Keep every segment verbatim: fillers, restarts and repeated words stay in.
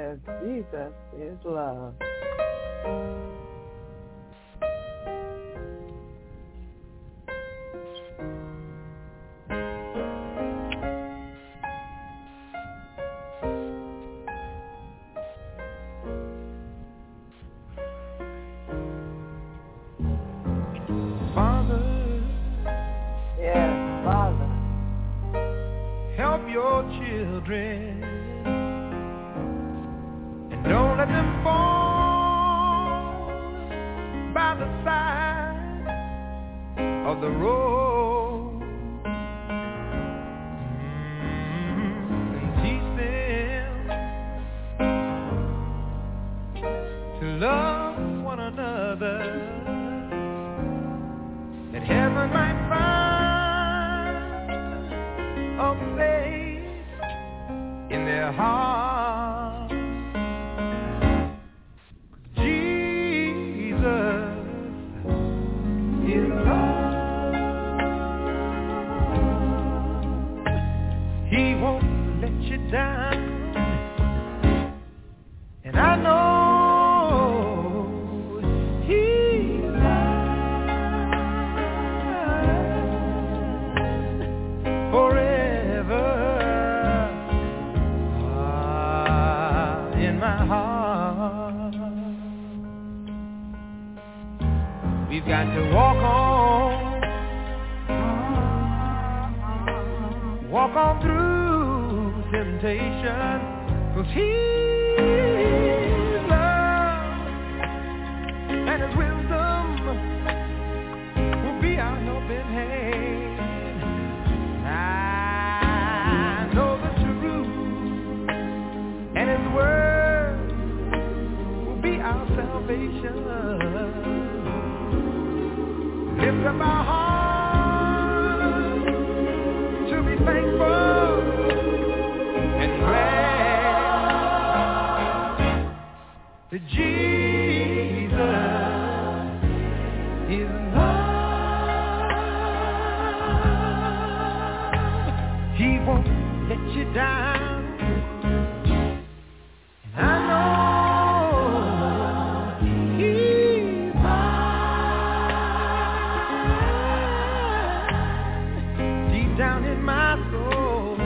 Yes, Jesus is love. Father, yes, Father, help your children and don't let them fall by the side of the road. Mm, and teach them to love one another, that heaven might find a place in their heart. Jesus is love. He won't let you down, and I know forever ah, in my heart. We've got to walk on, walk on through temptation, 'cause His love and His wisdom will be our helping hand. I know the truth, and His word will be our salvation. Lift up our hearts to be thankful and glad that Jesus is love. He won't let you down. And I know He's mine. Deep down in my soul,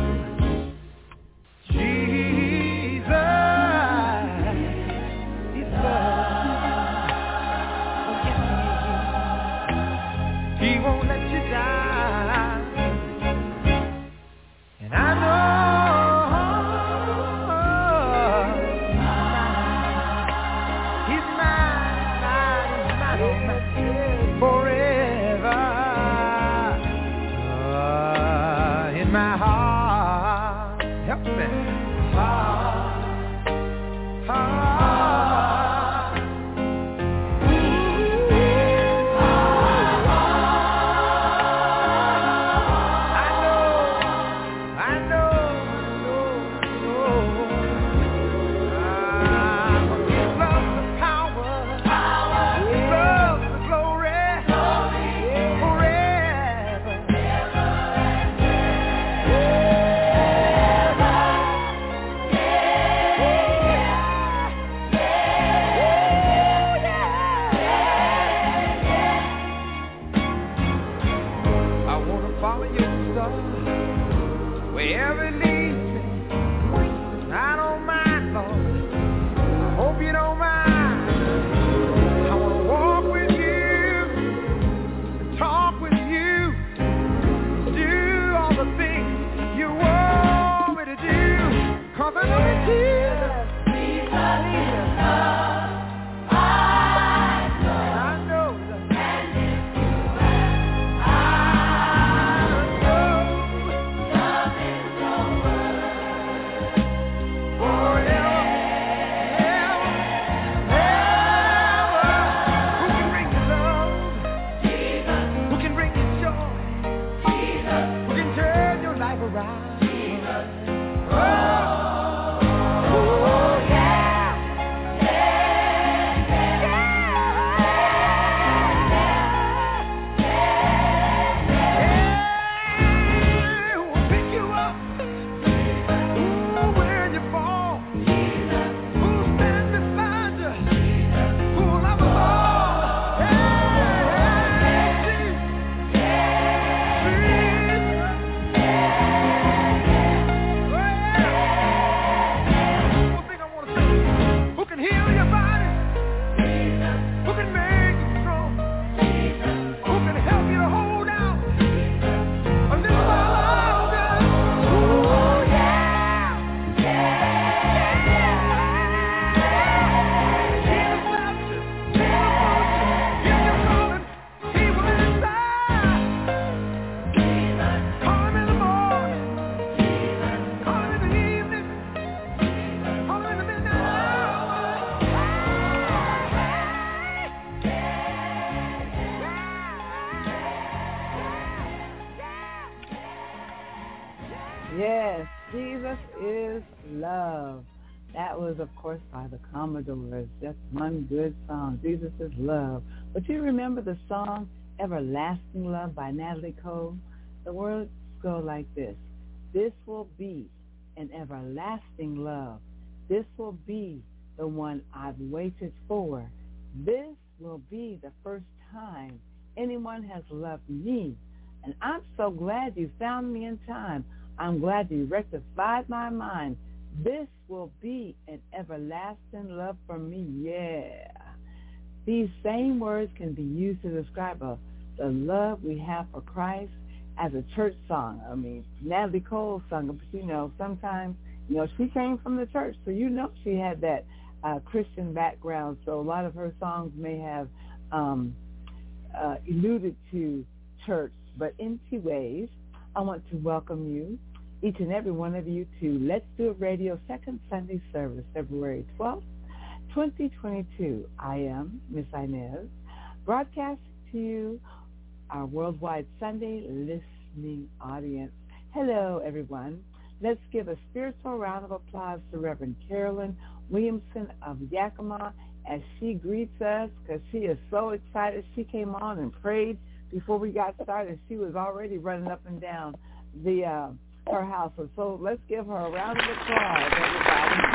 Jesus is love. He won't let you down. And I know He's mine, mine, mine, mine, forever uh, in my heart. Help me. Heart, heart. Wherever it leads me, I don't mind, Lord. I hope you don't mind. I want to walk with you, talk with you, do all the things you want me to do. 'Cause I know that Jesus, Jesus is love. Around. Jesus. Oh, oh, Love. That was, of course, by the Commodores. Just one good song, Jesus is Love. But you remember the song Everlasting Love by Natalie Cole? The words go like this. This will be an everlasting love. This will be the one I've waited for. This will be the first time anyone has loved me. And I'm so glad you found me in time. I'm glad you rectified my mind. This will be an everlasting love for me. Yeah. These same words can be used to describe a, the love we have for Christ as a church song. I mean, Natalie Cole sung it, but you know, sometimes, you know, she came from the church, so you know she had that uh, Christian background. So a lot of her songs may have um, uh, alluded to church. But in two ways, I want to welcome you, each and every one of you, to Let's Do It Radio Second Sunday Service, February twelfth, twenty twenty-two. I am Miss Inez, broadcasting to you our worldwide Sunday listening audience. Hello, everyone. Let's give a spiritual round of applause to Reverend Carolyn Williamson of Yakima as she greets us, because she is so excited. She came on and prayed before we got started. She was already running up and down the uh, her house. So, so let's give her a round of applause, everybody.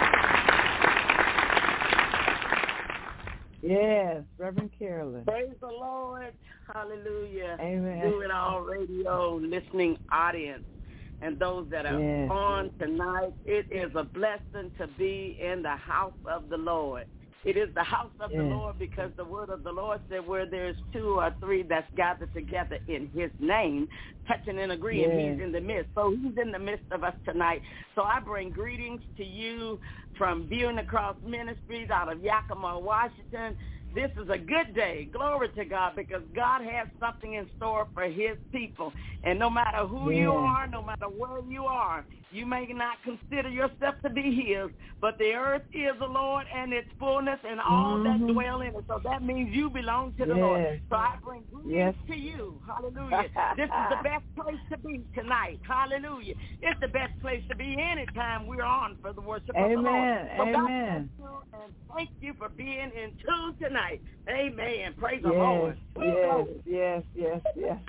Yes, Reverend Carolyn. Praise the Lord. Hallelujah. Amen. Do It All Radio listening audience and those that are yes. on tonight. It is a blessing to be in the house of the Lord. It is the house of yes. the Lord because the word of the Lord said where there's two or three that's gathered together in his name, touching and agreeing, yes. he's in the midst. So he's in the midst of us tonight. So I bring greetings to you from Viewing the Cross Ministries out of Yakima, Washington. This is a good day. Glory to God, because God has something in store for his people. And no matter who yeah. you are, no matter where you are, you may not consider yourself to be his, but the earth is the Lord and its fullness and all mm-hmm. that dwell in it. So that means you belong to the yes. Lord. So I bring greetings yes. to you. Hallelujah. This is the best place to be tonight. Hallelujah. It's the best place to be anytime we're on for the worship Amen. of the Lord. So Amen. God bless you and thank you for being in tune tonight. Amen. Praise yes. the Lord. Yes, yes, yes, yes.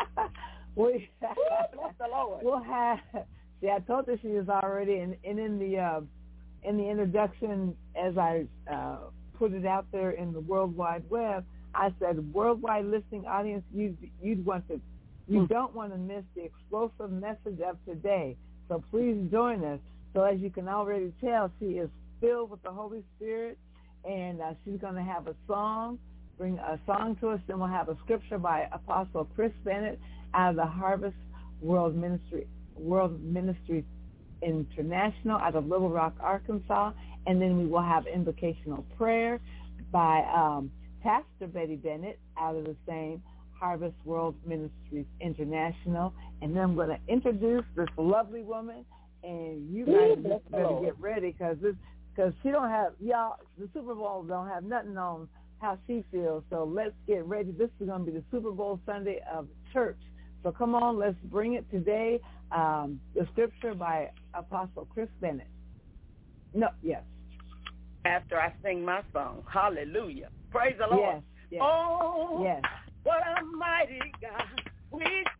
we, bless the Lord. We'll have... See, I told her she was already, and in, in, in the uh, in the introduction, as I uh, put it out there in the World Wide Web, I said, worldwide listening audience, you you'd want to, you don't want to miss the explosive message of today. So please join us. So as you can already tell, she is filled with the Holy Spirit, and uh, she's going to have a song, bring a song to us. Then we'll have a scripture by Apostle Chris Bennett out of the Harvest World Ministry. World Ministries International out of Little Rock, Arkansas, and then we will have invocational prayer by um, Pastor Betty Bennett out of the same Harvest World Ministries International, and then I'm going to introduce this lovely woman, and you guys Ooh, just better get ready because this because she don't have y'all the Super Bowl don't have nothing on how she feels. So let's get ready. This is going to be the Super Bowl Sunday of church. So come on, let's bring it today. Um, the scripture by Apostle Chris Bennett. No, yes. After I sing my song, hallelujah. Praise the Lord. Yes, yes, oh, yes. What a mighty God we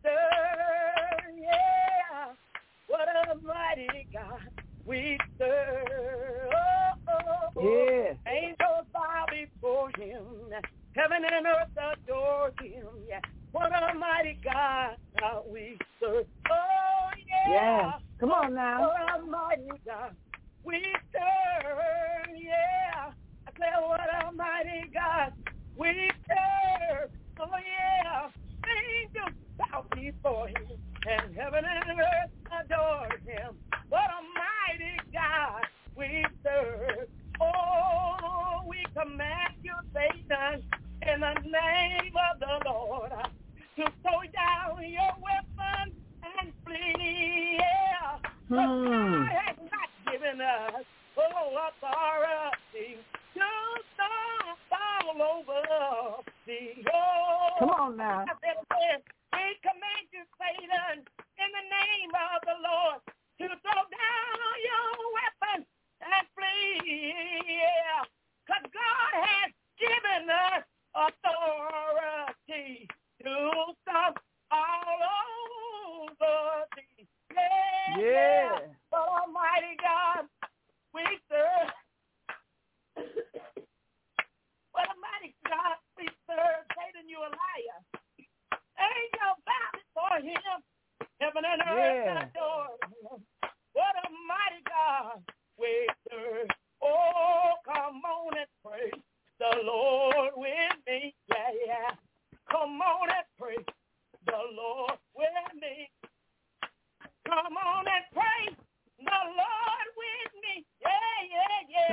serve, yeah. What a mighty God we serve. Oh, oh, yes. Angels bow before him. Heaven and earth adore him, yeah. What a mighty God we serve. Oh, yeah. Yes. Come on now. What a mighty God we serve, yeah. I say, what a mighty God we serve. Oh, yeah. Angels bow before him, and heaven and earth adore him. What a mighty God we serve. Oh, we command you, Satan, in the name of the Lord, to throw down your weapons and flee, yeah. Hmm. But God has not given us oh, authority to stomp all over the oh. Come on now. I said, we command you, Satan, in the name of the Lord, to throw down your weapons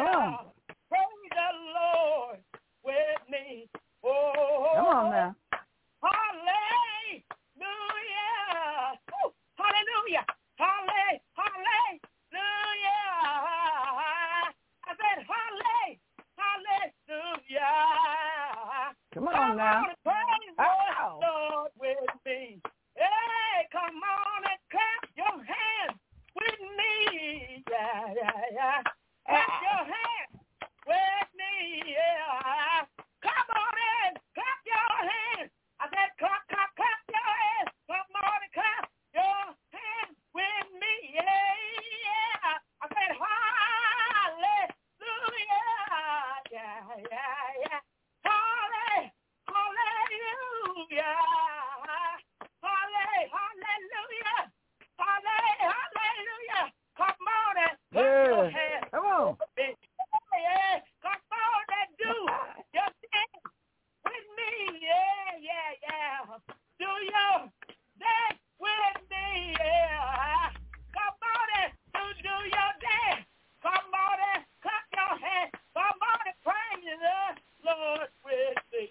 yeah. Praise the Lord with me. Oh, come on now. Hallelujah. Woo. Hallelujah. Hallelujah. Hallelujah. I said hallelujah. Hallelujah. Come on now. Praise the Lord with me. Hey, come on and clap your hands with me. Yeah, yeah, yeah. Clap your hands with me. Yeah. Come on and clap your hands. I said clap, clap, clap your hands. Come on and clap your hands with me. Yeah, yeah. I said hallelujah. Yeah, yeah, yeah. Hallelujah. Hallelujah. Hallelujah. Hallelujah. Come on and clap Yeah. your hands. Come on. Yeah. Come on and do your thing with me. Yeah, yeah, yeah. Do your dance with me. Yeah. Come on and do, do your dance. Come on and clap your hands. Come on and praise the Lord with me.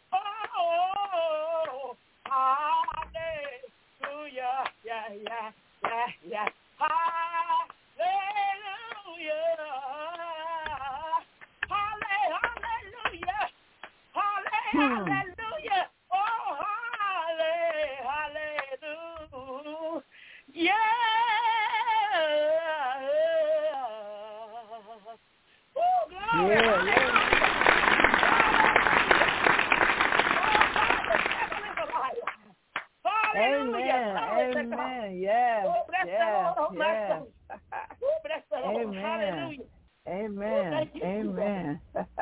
Oh, hallelujah. Yeah, yeah, yeah, yeah. Hallelujah. Hallelujah. Hallelujah. Oh, hallelujah. Yeah. Oh, glory. Yeah, Amen. Amen. Yes. Oh, bless Yes. the Lord. Oh, bless Yes. the Lord. Oh, bless the Lord. Amen. Hallelujah. Amen. Thank you, Amen.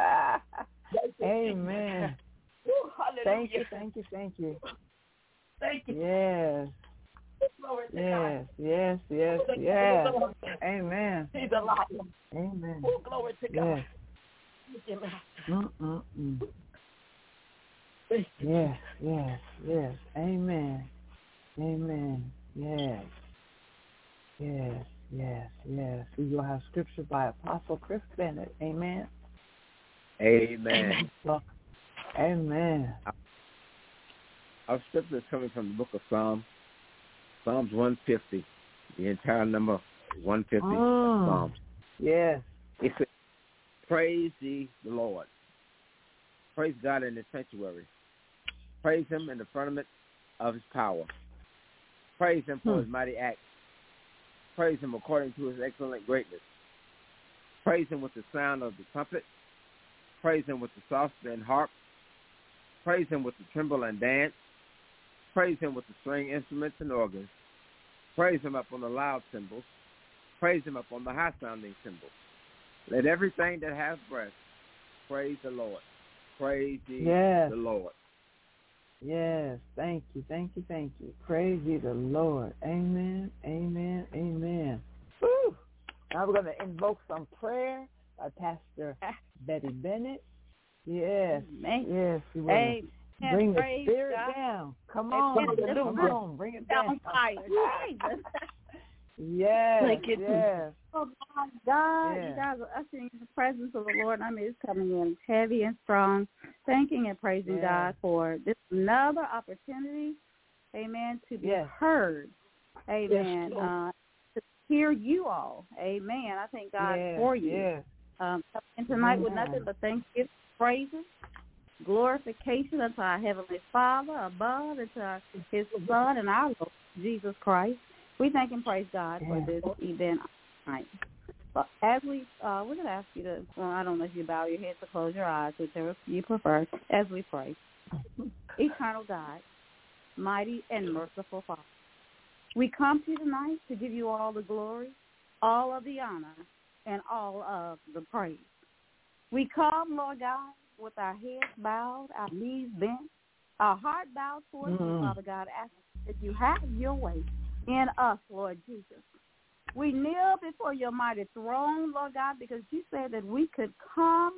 Amen. Oh, hallelujah. Thank you. Thank you. Thank you. Thank you. Yes. Glory to Yes. God. Yes. Yes. Thank you, Yes. Lord. Amen. He's alive. Amen. Oh, glory to God. Yes. Thank you, Master. Mm-mm-mm. Thank you. Yes. Yes. Yes. Amen. Amen. Yes. Yes. Yes. Yes. We will have scripture by Apostle Chris Bennett. Amen. Amen. Well, amen. Our scripture is coming from the book of Psalms, Psalms one fifty, the entire number one fifty Mm. Psalms. Yes. It says, praise ye the Lord. Praise God in his sanctuary. Praise him in the firmament of his power. Praise him for Hmm. his mighty acts. Praise him according to his excellent greatness. Praise him with the sound of the trumpet. Praise him with the psaltery and harp. Praise him with the timbrel and dance. Praise him with the string instruments and organs. Praise him upon the loud cymbals. Praise him upon the high-sounding cymbals. Let everything that has breath praise the Lord. Praise ye Yes. the Lord. Yes. Thank you. Thank you. Thank you. Praise ye the Lord. Amen. Amen. Amen. Woo. Now we're going to invoke some prayer by Pastor Betty Bennett. Yes. Amen. Yes. We will Amen. bring the Praise spirit God. down. Come Amen. on. Hallelujah. Come on. Bring it down. On fire. Jesus. Yes. Thank you. Yes. Oh, my God. Yeah. You guys are ushering in the presence of the Lord. I mean, it's coming in heavy and strong, thanking and praising Yeah. God for this another opportunity, amen, to be Yes. heard, amen, Yes, Lord. uh, to hear you all, amen. I thank God Yes. for you. Yes. Um, coming tonight with Amen. nothing but thanksgiving, praises, glorification unto our Heavenly Father, above, and to our, His Son and our Lord, Jesus Christ. We thank and praise God for Yeah. this event tonight. But as we, uh, we're going to ask you to, well, I don't know if you bow your heads or close your eyes, whichever you prefer, as we pray. Eternal God, mighty and merciful Father, we come to you tonight to give you all the glory, all of the honor, and all of the praise. We come, Lord God, with our heads bowed, our knees bent, our heart bowed towards Mm. you, Father God, asking that you have your way in us, Lord Jesus. We kneel before your mighty throne, Lord God, because you said that we could come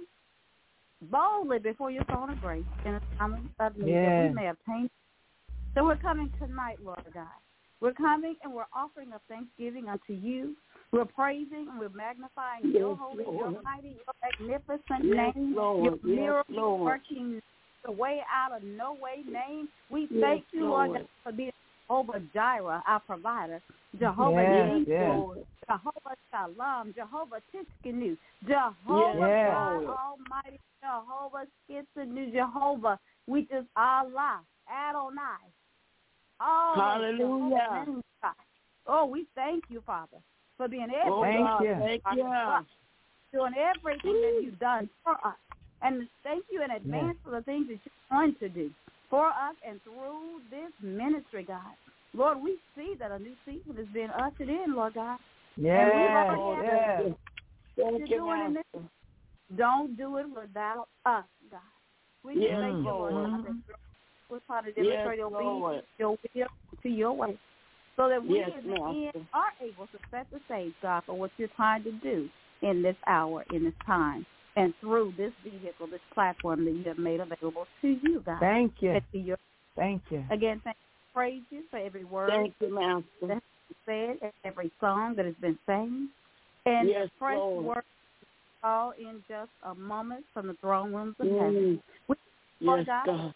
boldly before your throne of grace in a time of need, that Yes. we may obtain. So we're coming tonight, Lord God. We're coming and we're offering a thanksgiving unto you We're praising and we're magnifying Yes, your holy, Lord. your mighty, your magnificent Yes, name, Lord. your Yes, miracle Lord. working the way out of no way name. We Yes, thank you, Lord, Lord. God, for being Jehovah Jireh, our provider, Jehovah Yes, Nissi, yes. Lord. Jehovah Shalom, Jehovah Tiskanu, Jehovah Yes. God Almighty, Jehovah Skitzanu, Jehovah, we just Allah, Adonai. Oh, Hallelujah. Jehovah names, God. Oh, we thank you, Father, for being Oh, everything. Thank God, you. thank for you. us, doing everything that you've done for us. And thank you in advance Yes. for the things that you're going to do for us and through this ministry, God. Lord, we see that a new season is being ushered in, Lord God. Yes, Lord, yes. Thank You're you, doing in Master. this. Don't do it without us, God. We just Yes, thank you, Lord. Lord. God, that we're trying to Yes, demonstrate obedience Lord. to your will, to your way, so that we Yes, in the Master. end are able to set the stage, God, for what you're trying to do in this hour, in this time, and through this vehicle, this platform that you have made available to you, God. Thank you. And to your, Thank you. again, thank you, praise you for every word Thank you, Master. that has been said, every song that has been sang, and Yes, the fresh Lord. word all in just a moment from the throne rooms of Mm. heaven. We, Lord Yes, God, God.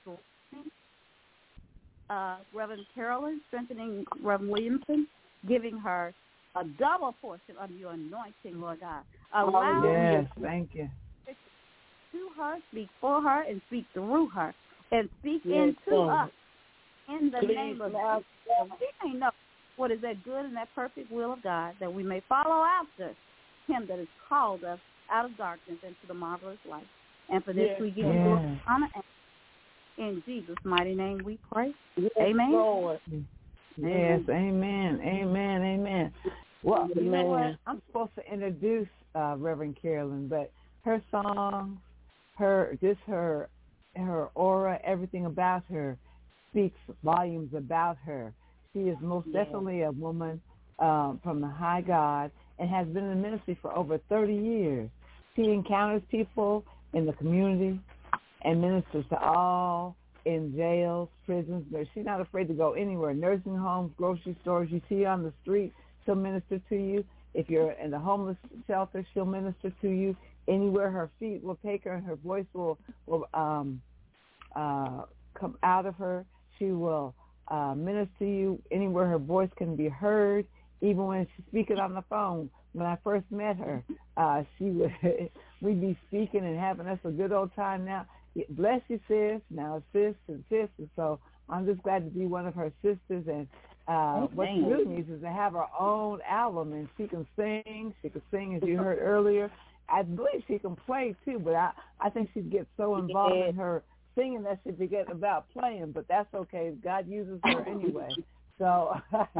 uh, Reverend Carolyn, strengthening Reverend Williamson, giving her a double portion of your anointing, Lord God. Allow Yes, you thank you. to her, speak for her, and speak through her, and speak Yes, into Lord. us in the Please, name of Master. Jesus. We may know what is that good and that perfect will of God, that we may follow after him that has called us out of darkness into the marvelous light. And for this Yes, we give you yes. glory and honor. In Jesus' mighty name we pray. Yes, Amen. Lord. Yes, amen, amen, amen. Well, you know what? Amen. I'm supposed to introduce uh, Reverend Carolyn, but her songs, her just her her aura, everything about her speaks volumes about her. She is most Yes. definitely a woman um, from the high God and has been in ministry for over thirty years. She encounters people in the community and ministers to all in jails, prisons, but she's not afraid to go anywhere, nursing homes, grocery stores. You see her on the street, she'll minister to you. If you're in the homeless shelter, she'll minister to you. Anywhere her feet will take her and her voice will, will um, uh, come out of her, she will uh, minister to you. Anywhere her voice can be heard, even when she's speaking on the phone. When I first met her, uh, she would we'd be speaking and having us a good old time. Now, bless you, sis. Now, sis and sis. And so I'm just glad to be one of her sisters. And uh, what she really needs is to have her own album, and she can sing. She can sing, as you heard earlier. I believe she can play, too, but I, I think she'd get so involved in her singing that she'd forget about playing, but that's okay. God uses her anyway. So,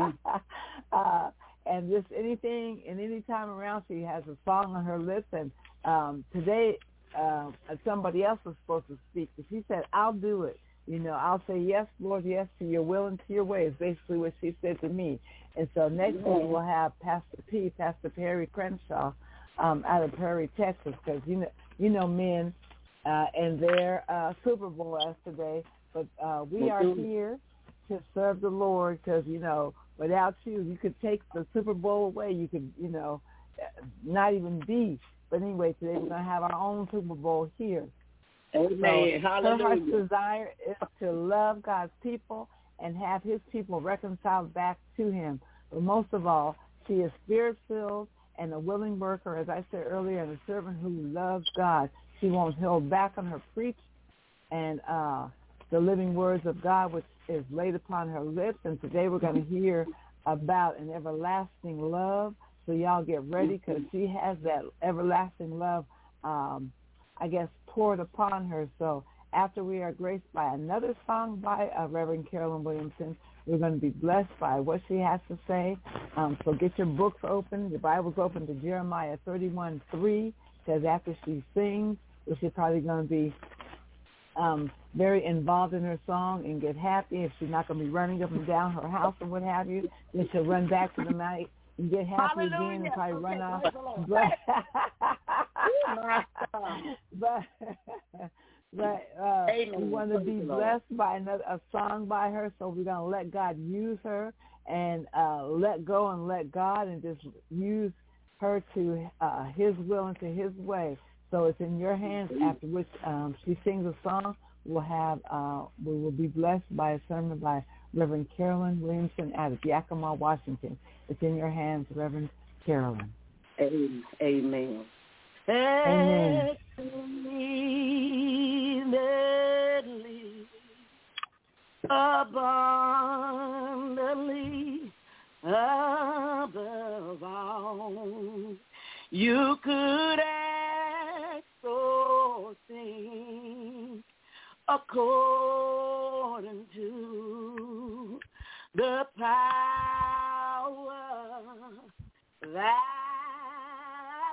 uh, and just anything and any time around, she has a song on her lips. And um, today, uh, somebody else was supposed to speak, but she said, I'll do it. You know, I'll say, yes, Lord, yes, to your will and to your way is basically what she said to me. And so next week we'll have Pastor P, Pastor Perry Crenshaw, um, out of Perry, Texas, because, you know, you know men uh, and their uh, Super Bowl as today. But uh, we are here to serve the Lord because, you know, without you, you could take the Super Bowl away. You could, you know, not even be. But anyway, today we're going to have our own Super Bowl here. Amen. So Hallelujah. her heart's desire is to love God's people and have his people reconciled back to him. But most of all, she is spirit-filled and a willing worker, as I said earlier, and a servant who loves God. She won't hold back on her preach and uh, the living words of God, which is laid upon her lips. And today we're going to hear about an everlasting love. So y'all get ready, because she has that everlasting love, um, I guess, poured upon her. So after we are graced by another song by uh, Reverend Carolyn Williamson, we're going to be blessed by what she has to say. Um, so get your books open, your Bibles open to Jeremiah thirty-one three, because after she sings, which is probably going to be um, very involved in her song and get happy. If she's not going to be running up and down her house or what have you, then she'll run back to the mic and get happy Hallelujah. again and probably Okay, run off. praise the Lord. But, but, but uh, we want to be blessed by another a song by her, so we're going to let God use her and uh, let go and let God and just use her to uh, his will and to his way. So it's in your hands. After which um, she sings a song, we'll have uh, we will be blessed by a sermon by Reverend Carolyn Williamson out of Yakima, Washington. It's in your hands, Reverend Carolyn. Amen. Amen. Amen. Abundantly above all you could ask or think, according to the power that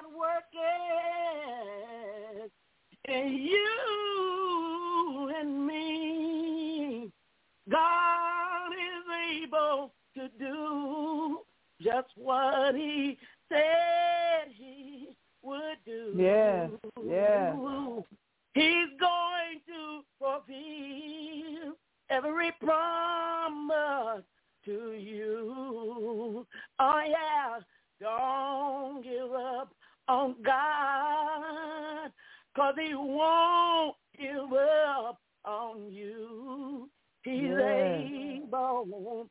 worketh in you and me. God is able to do just what he said he would do. Yes, yes. He's going to fulfill every promise to you. Oh, yeah. Don't give up on God, 'cause he won't give up on you. He's yes. able.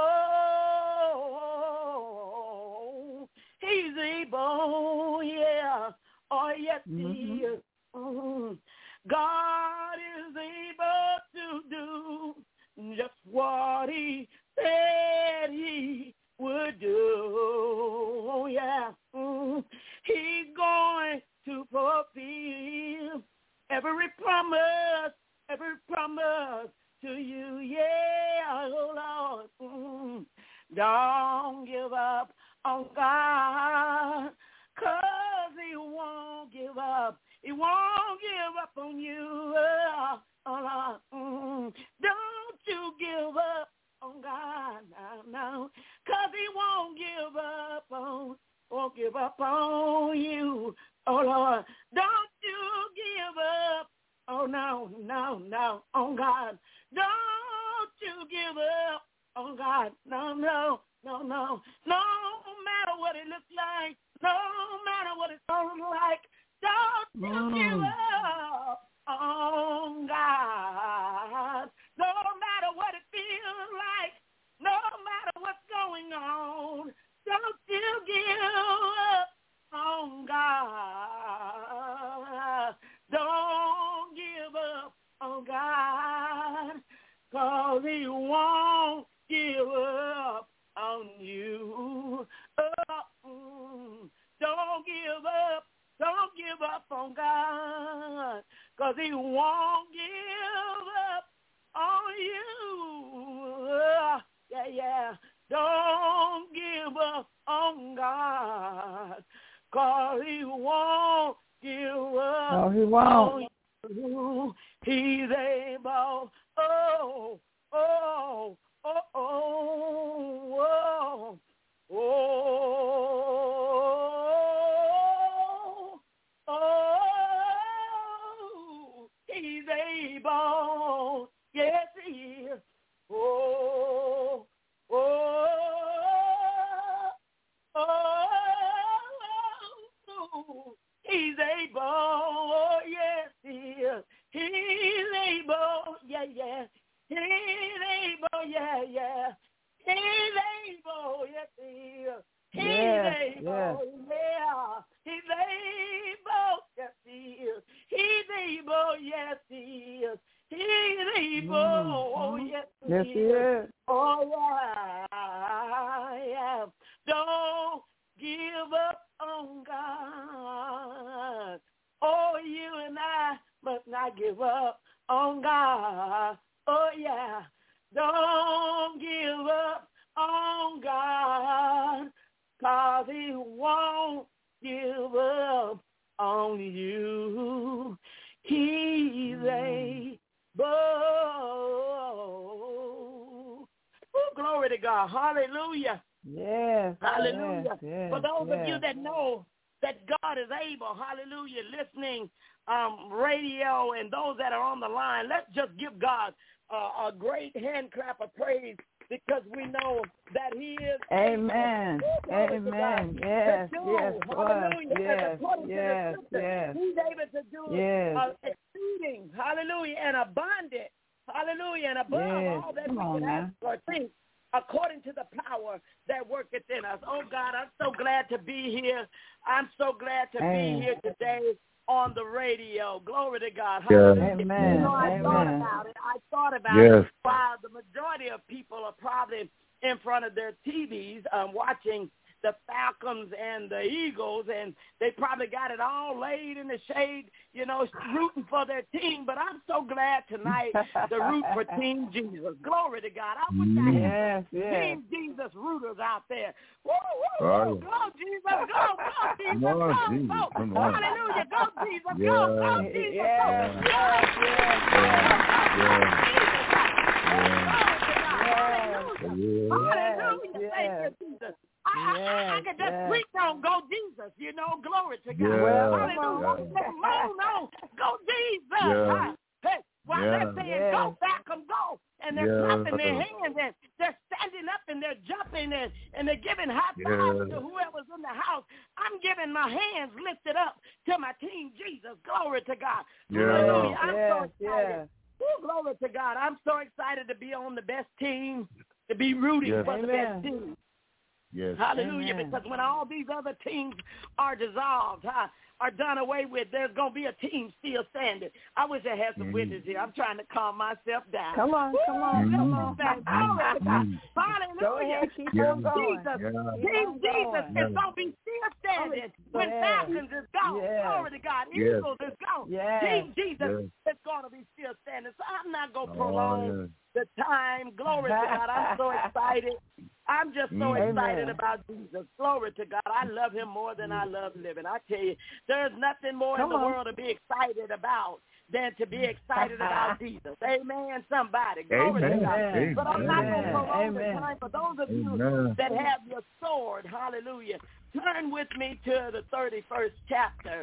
Oh, he's able, yeah. Oh, yes, mm-hmm. he is. Mm-hmm. God is able to do just what he said he would do. Yeah. Mm-hmm. He's going to fulfill every promise, every promise to you. Yeah, oh Lord. Mm-hmm. Don't give up on God, 'cause he won't give up. He won't give up on you. Oh, Lord. Mm-hmm. Don't you give up on God now, now, 'cause he won't give up on, won't give up on you. Oh, Lord. Don't you give up. Oh, no, no, no, on God. Don't you give up on God. No, no, no, no. No matter what it looks like, no matter what it sounds like, don't you mm. give up on God. No matter what it feels like, no matter what's going on, don't you give up on God. Don't give up on God, 'cause he won't give up on you. Oh, mm, don't give up. Don't give up on God, 'cause he won't give up on you. Uh, yeah, yeah. Don't give up on God, 'cause he won't give up no, he won't. on you. He's able. Oh, oh, oh, oh, oh, oh. Oh, he's able. Yes, he is. Oh, oh, oh, he's able. Oh, yes, he is. He's able. Yeah, yeah. He's able. Yeah, yeah. He's able. Yes, he is. He's yes, able. Yes. Yeah. He's able. Yes, he is. He's able. Yes, he is. He's able. Mm-hmm. Oh, yes, he yes, is. he is. Oh, yeah. yeah. Don't give up on God. Oh, you and I must not give up on God. Oh, yeah. Don't give up on God, 'cause he won't give up on you. He's able. Oh, glory to God. Hallelujah. Yes. Hallelujah. Yes, yes, For those yes. of you that know that God is able, hallelujah, listening um, radio and those that are on the line, let's just give God uh, a great hand clap of praise because we know that he is Amen. able, Amen. Yes, to do, yes, hallelujah, yes, according yes, to the yes. He's able to do Yes. uh, exceeding, hallelujah, and abundant, hallelujah, and above Yes. all that Come we on can now. ask or think, according to the power that worketh in us. Oh, God, I'm so glad to be here. I'm so glad to Amen. be here today on the radio. Glory to God. Yeah. Hallelujah. Amen. You know, I Amen. thought about it. I thought about Yes. it while the majority of people are probably in front of their T Vs um, watching the Falcons and the Eagles, and they probably got it all laid in the shade, you know, rooting for their team. But I'm so glad tonight to root for Team Jesus. Glory to God. I wish I had Yes, yes. Team Jesus rooters out there. Woo, woo, Oh, woo. yeah. Go, Jesus. Go, go, Jesus. Come on, Go, Jesus. go. Come on. Hallelujah. Go, Jesus. Yeah. Go, go, Jesus. Yes, Go. yes, yes, Yeah. Hallelujah. Thank yes. you, Jesus. I, I, I, I could just Yes. preach on Go Jesus, you know, glory to God. Yeah. Well, Hallelujah. Yeah. No, no, Go Jesus. Yeah. Huh? Hey, while Yeah. they're saying Yes. go back them, go. And they're Yeah. clapping their hands and they're standing up and they're jumping and, and they're giving high fives Yeah. to whoever's in the house. I'm giving my hands lifted up to my Team Jesus. Glory to God. Yeah. Hallelujah. I'm so Yes, excited. yes. Woo, glory to God. I'm so excited to be on the best team, to be rooting Yes. for the Amen. best team. Yes. Hallelujah. Amen. Because when all these other teams are dissolved, huh, are done away with, there's going to be a team still standing. I wish I had some Mm-hmm. witnesses here. I'm trying to calm myself down. Come on, come on, come on. Thank glory to God. Mhm. Hallelujah. Go ahead, keep Yeah. on going. Jesus, Yeah. Keep Team on Jesus going. Yeah. is going to be still standing when Yes. Falcons is gone. Yes. Glory to God. Yes. Eagles is gone. Yes. Team Jesus Yes. is going to be still standing. So I'm not going to Oh, prolong yeah. the time. Glory to God. I'm so excited. I'm just so Mm. excited Amen. about Jesus. Glory to God. I love him more than I love living. I tell you, there's nothing more Come in the on. world to be excited about than to be excited about Jesus. Amen, somebody. Glory Amen. to God. Amen. But I'm not going to Amen. prolong the Amen. time. For those of you Amen. that have your sword, hallelujah, turn with me to the thirty-first chapter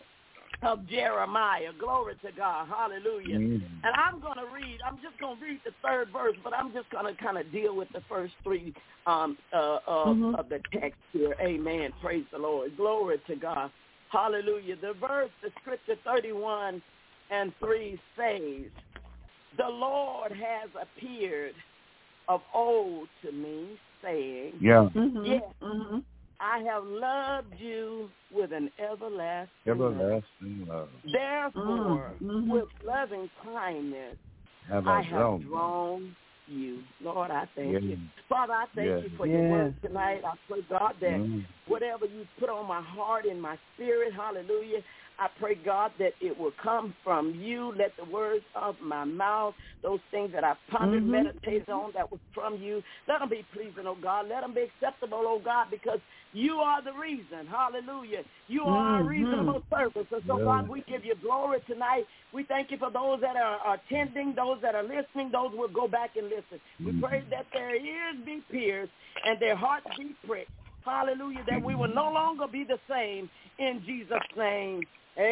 of Jeremiah. Glory to God. Hallelujah. Mm. And I'm going to read, I'm just going to read the third verse, but I'm just going to kind of deal with the first three um, uh, of, Mhm. of the text here. Amen. Praise the Lord. Glory to God. Hallelujah. The verse, the scripture thirty-one and three says, the Lord has appeared of old to me, saying, Yeah. Mhm. Yes. Mhm. I have loved you with an everlasting love. Everlasting love. Therefore, Mhm. with loving kindness, Have I I have drawn? drawn you. Lord, I thank Yes. you. Father, I thank Yes. you for your Yes. word tonight. I pray, God, that Mm. whatever you put on my heart and my spirit, hallelujah, I pray, God, that it will come from you. Let the words of my mouth, those things that I pondered, Mhm. meditated on that was from you, let them be pleasing, oh God. Let them be acceptable, oh God, because you are the reason. Hallelujah. You are our Mhm. reasonable service. And so, Yeah. God, we give you glory tonight. We thank you for those that are, are attending, those that are listening, those who will go back and listen. We Mhm. pray that their ears be pierced and their hearts be pricked. Hallelujah, that we will no longer be the same in Jesus' name.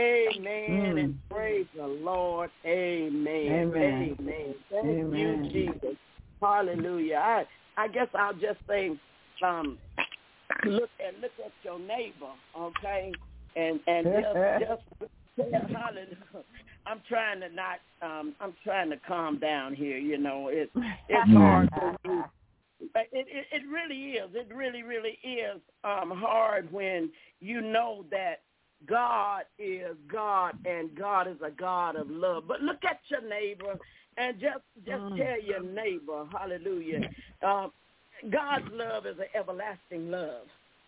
Amen. Mm. And praise the Lord. Amen. Amen. Amen. Thank Amen. you, Jesus. Hallelujah. I I guess I'll just say, um, look at look at your neighbor, okay, and and just just hallelujah. I'm trying to not. Um, I'm trying to calm down here. You know, it it's hard for you. It, it it really is. It really really is um, hard when you know that God is God and God is a God of love. But look at your neighbor and just just Mm. tell your neighbor, hallelujah, um, God's love is an everlasting love.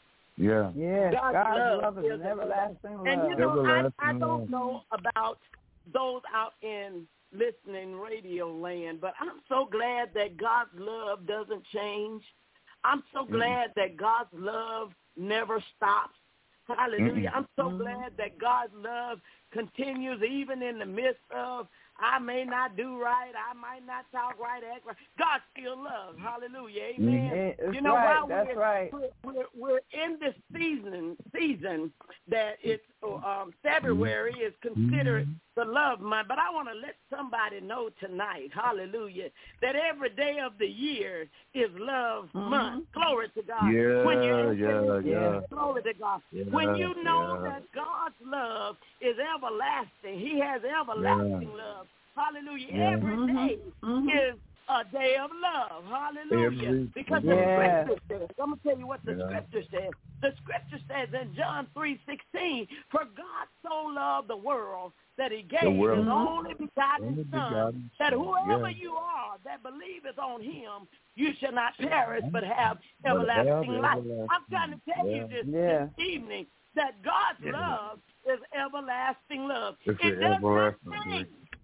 Yeah. Yes. God's God's love love is is an an everlasting love. And you know, I, I Everlasting don't love. know about those out in listening radio land, but I'm so glad that God's love doesn't change. I'm so glad that God's love never stops. Hallelujah. Mm-mm. I'm so Mhm. glad that God's love continues even in the midst of I may not do right, I might not talk right, act right. God still loves. Hallelujah. Amen. Eh, That's You know, right. while That's we're, right. we're, we're we're in this season season that it's um, February is considered the love month, but I want to let somebody know tonight, hallelujah, that every day of the year is love mm-hmm. month. Glory to God. Yeah, when you're yeah, yeah. Glory to God. Yeah, when you know yeah. that God's love is everlasting, he has everlasting yeah. love. Hallelujah. Yeah. Every mm-hmm. day mm-hmm. is a day of love. Hallelujah. Every, because yeah. the scripture says, I'm going to tell you what the yeah. scripture says. The scripture says in John three sixteen, for God so loved the world that he gave his only begotten Son, that whoever yeah. you are that believeth on him, you shall not perish but have but everlasting have life. everlasting. I'm trying to tell yeah. you this, yeah. this evening that God's yeah. love is everlasting love. It's it does not change.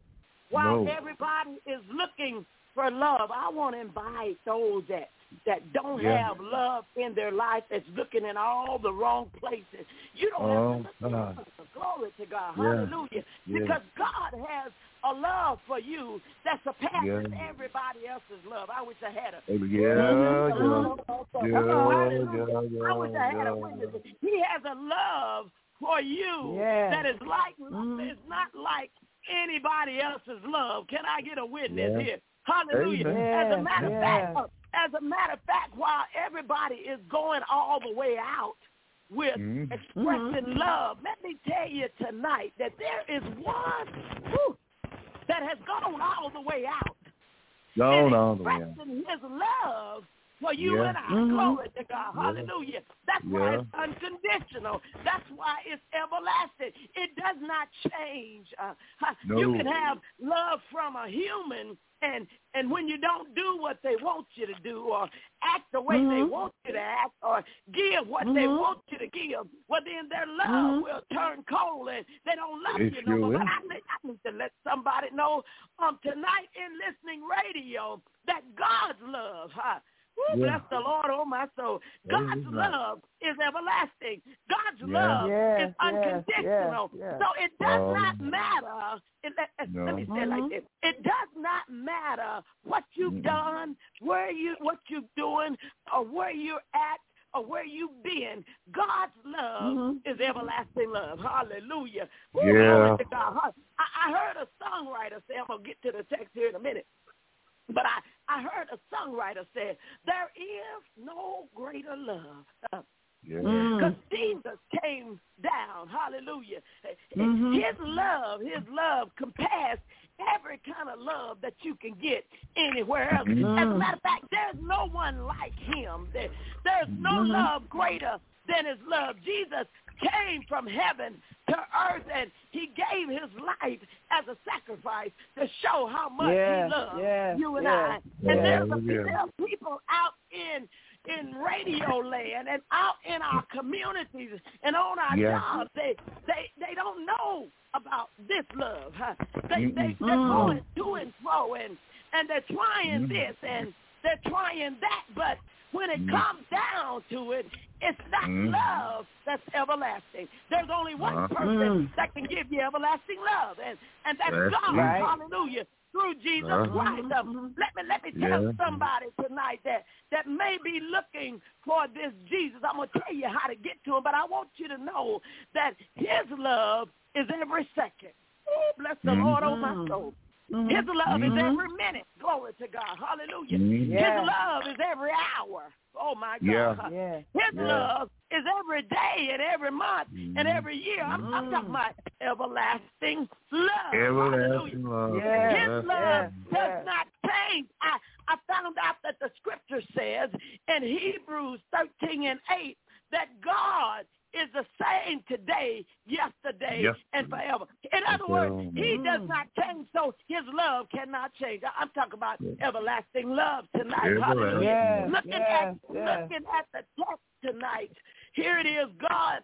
While no. everybody is looking for love, I want to invite those that, that don't yeah. have love in their life, that's looking in all the wrong places. You don't oh, have to look God. for glory to God. Yeah. Hallelujah. Yeah. Because God has a love for you that surpasses yeah. everybody else's love. I wish I had a yeah, yeah, yeah, yeah, yeah, yeah, I wish I had yeah. a witness. He has a love for you yeah. that is like mm-hmm. it's not like anybody else's love. Can I get a witness yeah. here? Hallelujah. Yeah. As a matter yeah. of fact, uh, as a matter of fact, while everybody is going all the way out with mm-hmm. expressing mm-hmm. love, let me tell you tonight that there is one whew, that has gone all the way out. Gone all the way out. Expressing his love for you yeah. and I. Mm-hmm. Glory to God. Yeah. Hallelujah. That's yeah. why it's unconditional. That's why it's everlasting. It does not change. Uh, no. You can have love from a human, and and when you don't do what they want you to do or act the way mm-hmm. they want you to act or give what mm-hmm. they want you to give, well, then their love mm-hmm. will turn cold and they don't love It you no more. will. But I need, I need to let somebody know um, tonight in listening radio that God's love, huh? Woo, yeah. bless the Lord, oh my soul. God's is love is everlasting. God's yeah. love yes, is unconditional. Yes, yes. So it does um, not matter. It, let, no. let me say it mm-hmm. like this. It does not matter what you've mm-hmm. done, where you, what you're doing, or where you're at, or where you've been. God's love mm-hmm. is everlasting love. Hallelujah. Woo, yeah. glory to God. I, I heard a songwriter say, I'm going to get to the text here in a minute. But I, I heard a songwriter say, there is no greater love. Uh, yeah. Because Jesus came down, hallelujah. Mm-hmm. His love, his love compares every kind of love that you can get anywhere else. Mm-hmm. As a matter of fact, there's no one like him. There, there's no mm-hmm. love greater than his love. Jesus came from heaven to earth, and he gave his life as a sacrifice to show how much yeah, he loves yeah, you and yeah, I. yeah, And there's, a, yeah. there are people out in in radio land and out in our communities and on our yeah. jobs. They they they don't know about this love. Huh? They they they're Mm-hmm. going to and fro and and they're trying Mm-hmm. this and they're trying that, but when it comes down to it, it's not mm. love that's everlasting. There's only one Uh-huh. person Mm. that can give you everlasting love, and, and that's, That's God. right. Hallelujah. Through Jesus Uh-huh. Christ. Um, let me let me tell Yeah. somebody tonight that, that may be looking for this Jesus. I'm going to tell you how to get to him, but I want you to know that his love is every second. Oh, bless the Mm. Lord, oh my soul. Mm-hmm. His love Mm-hmm. is every minute. Glory to God. Hallelujah. Mm-hmm. Yeah. His love is every hour. Oh, my God. Yeah. Yeah. His Yeah. love is every day and every month Mm-hmm. and every year. I'm, I'm talking about everlasting love. Everlasting Hallelujah. love. Yeah. His Yes. love Yeah. does not change. I, I found out that the scripture says in Hebrews thirteen and eight that God is the same today, yesterday, Yes. and forever. In other Forever. words, he does not change, so his love cannot change. I'm talking about Yeah. everlasting love tonight. Everlasting Hallelujah. Yes, Looking, yes, at, yes. looking at the text tonight, here it is, God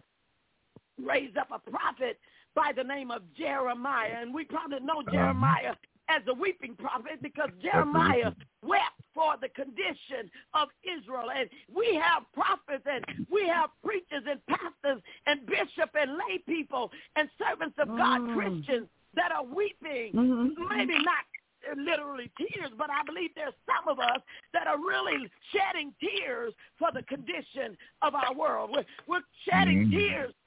raised up a prophet by the name of Jeremiah, and we probably know Jeremiah as a weeping prophet because Jeremiah wept for the condition of Israel. And we have prophets and we have preachers and pastors and bishops and lay people and servants of God, Mm. Christians that are weeping, Mm-hmm. maybe not literally tears, but I believe there's some of us that are really shedding tears for the condition of our world. We're, we're shedding Mm. tears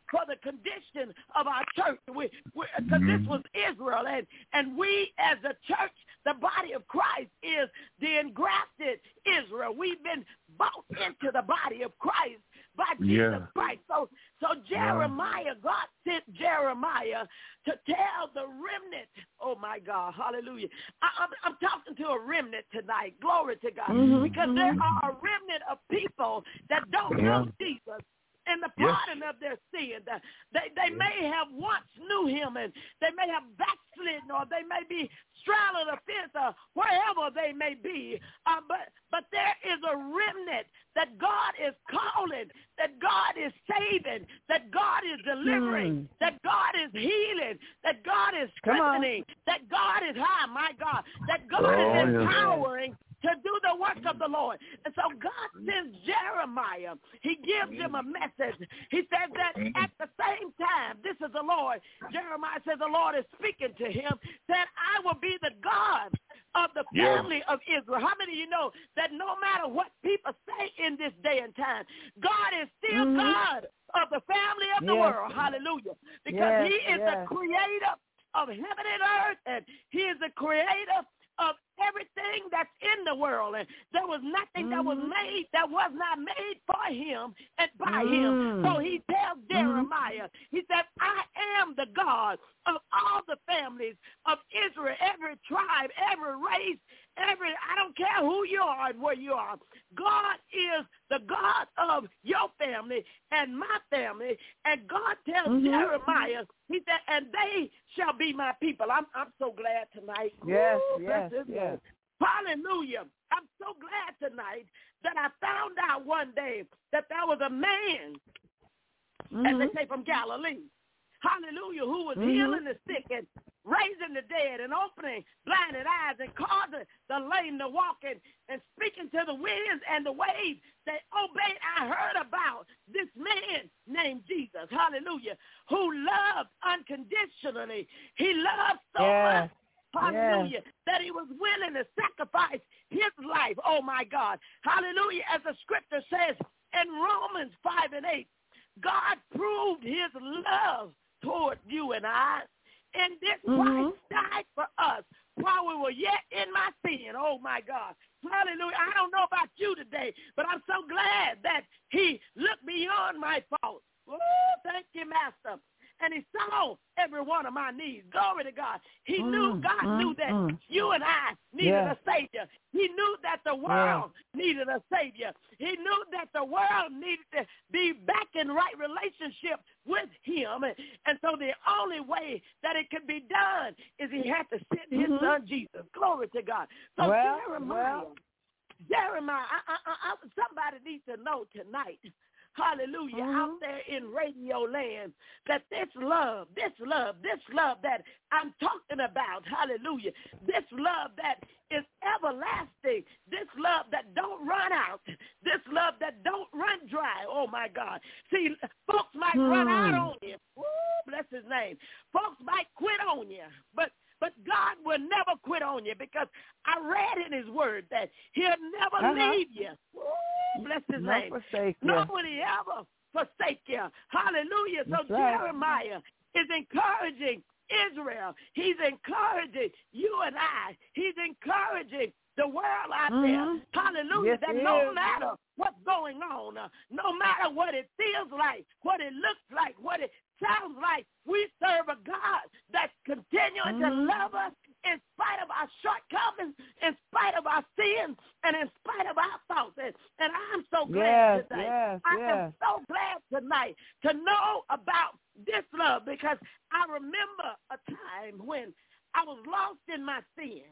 for the condition of our church. We, we, because mm-hmm. this was Israel, and, and we as a church, the body of Christ, is the engrafted Israel. We've been bought into the body of Christ by Jesus yeah. Christ. So, so Jeremiah, God sent Jeremiah to tell the remnant, oh my God, hallelujah. I, I'm, I'm talking to a remnant tonight, glory to God, mm-hmm. because there are a remnant of people that don't yeah. know Jesus and the pardon yes. of their sin. They, they yeah. may have once knew him, and they may have backslidden, or they may be straddling a fence, or wherever they may be. Uh, but, but there is a remnant that God is calling, that God is saving, that God is delivering, mm. that God is healing, that God is strengthening, that God is high, my God, that God oh, is empowering yeah. to do the work of the Lord. And so God sends Jeremiah. He gives him a message. He says that at the same time, this is the Lord. Jeremiah says the Lord is speaking to him, that I will be the God of the family yeah. of Israel. How many of you know that no matter what people say in this day and time, God is still mm-hmm. God of the family of yes. the world. Hallelujah. Because yes, he is yes. the creator of heaven and earth, and he is the creator of everything that's in the world. And there was nothing mm-hmm. that was made that was not made for him and by mm-hmm. him. So he tells Jeremiah, he said, I am the God of all the families of Israel, every tribe, every race, every, I don't care who you are and where you are. God is the God of your family and my family. And God tells mm-hmm. Jeremiah, he said, and they shall be my people. I'm I'm so glad tonight. Yes, Ooh, yes, yes. Hallelujah. I'm so glad tonight that I found out one day that there was a man, mm-hmm. as they say, from Galilee. Hallelujah, who was mm-hmm. healing the sick and raising the dead and opening blinded eyes and causing the lame to walk and, and speaking to the winds and the waves that obeyed. I heard about this man named Jesus, hallelujah, who loved unconditionally. He loved so yes. much, hallelujah, yes. that he was willing to sacrifice his life. Oh, my God. Hallelujah. As the scripture says in Romans five and eight, God proved his love toward you and I, and this mm-hmm. Christ died for us while we were yet in my sin. Oh, my God. Hallelujah. I don't know about you today, but I'm so glad that he looked beyond my faults. Oh, thank you, Master. And he saw every one of my needs. Glory to God. He mm, knew, God mm, knew that mm. you and I needed yeah. a Savior. He knew that the world yeah. needed a Savior. He knew that the world needed to be back in right relationship with him. And, and so the only way that it could be done is he had to send his mm-hmm. son Jesus. Glory to God. So well, Jeremiah, well. Jeremiah, I, I, I, somebody needs to know tonight, hallelujah, mm-hmm. out there in radio land, that this love, this love, this love that I'm talking about, hallelujah, this love that is everlasting, this love that don't run out, this love that don't run dry, oh my God. See, folks might mm. run out on you. Ooh, bless his name. Folks might quit on you, but But God will never quit on you, because I read in his word that he'll never uh-huh. leave you. Ooh, bless his no name. Forsake you. Nor will he ever forsake you. Hallelujah. That's so right. Jeremiah is encouraging Israel. He's encouraging you and I. He's encouraging the world out mm-hmm. there. Hallelujah. Yes, that it no is. matter what's going on, uh, no matter what it feels like, what it looks like, what it sounds like, we serve a God that's continuing mm-hmm. to love us in spite of our shortcomings, in spite of our sins, and in spite of our faults. And, and I'm so glad yes, today. Yes, I yes. am so glad tonight to know about this love, because I remember a time when I was lost in my sin.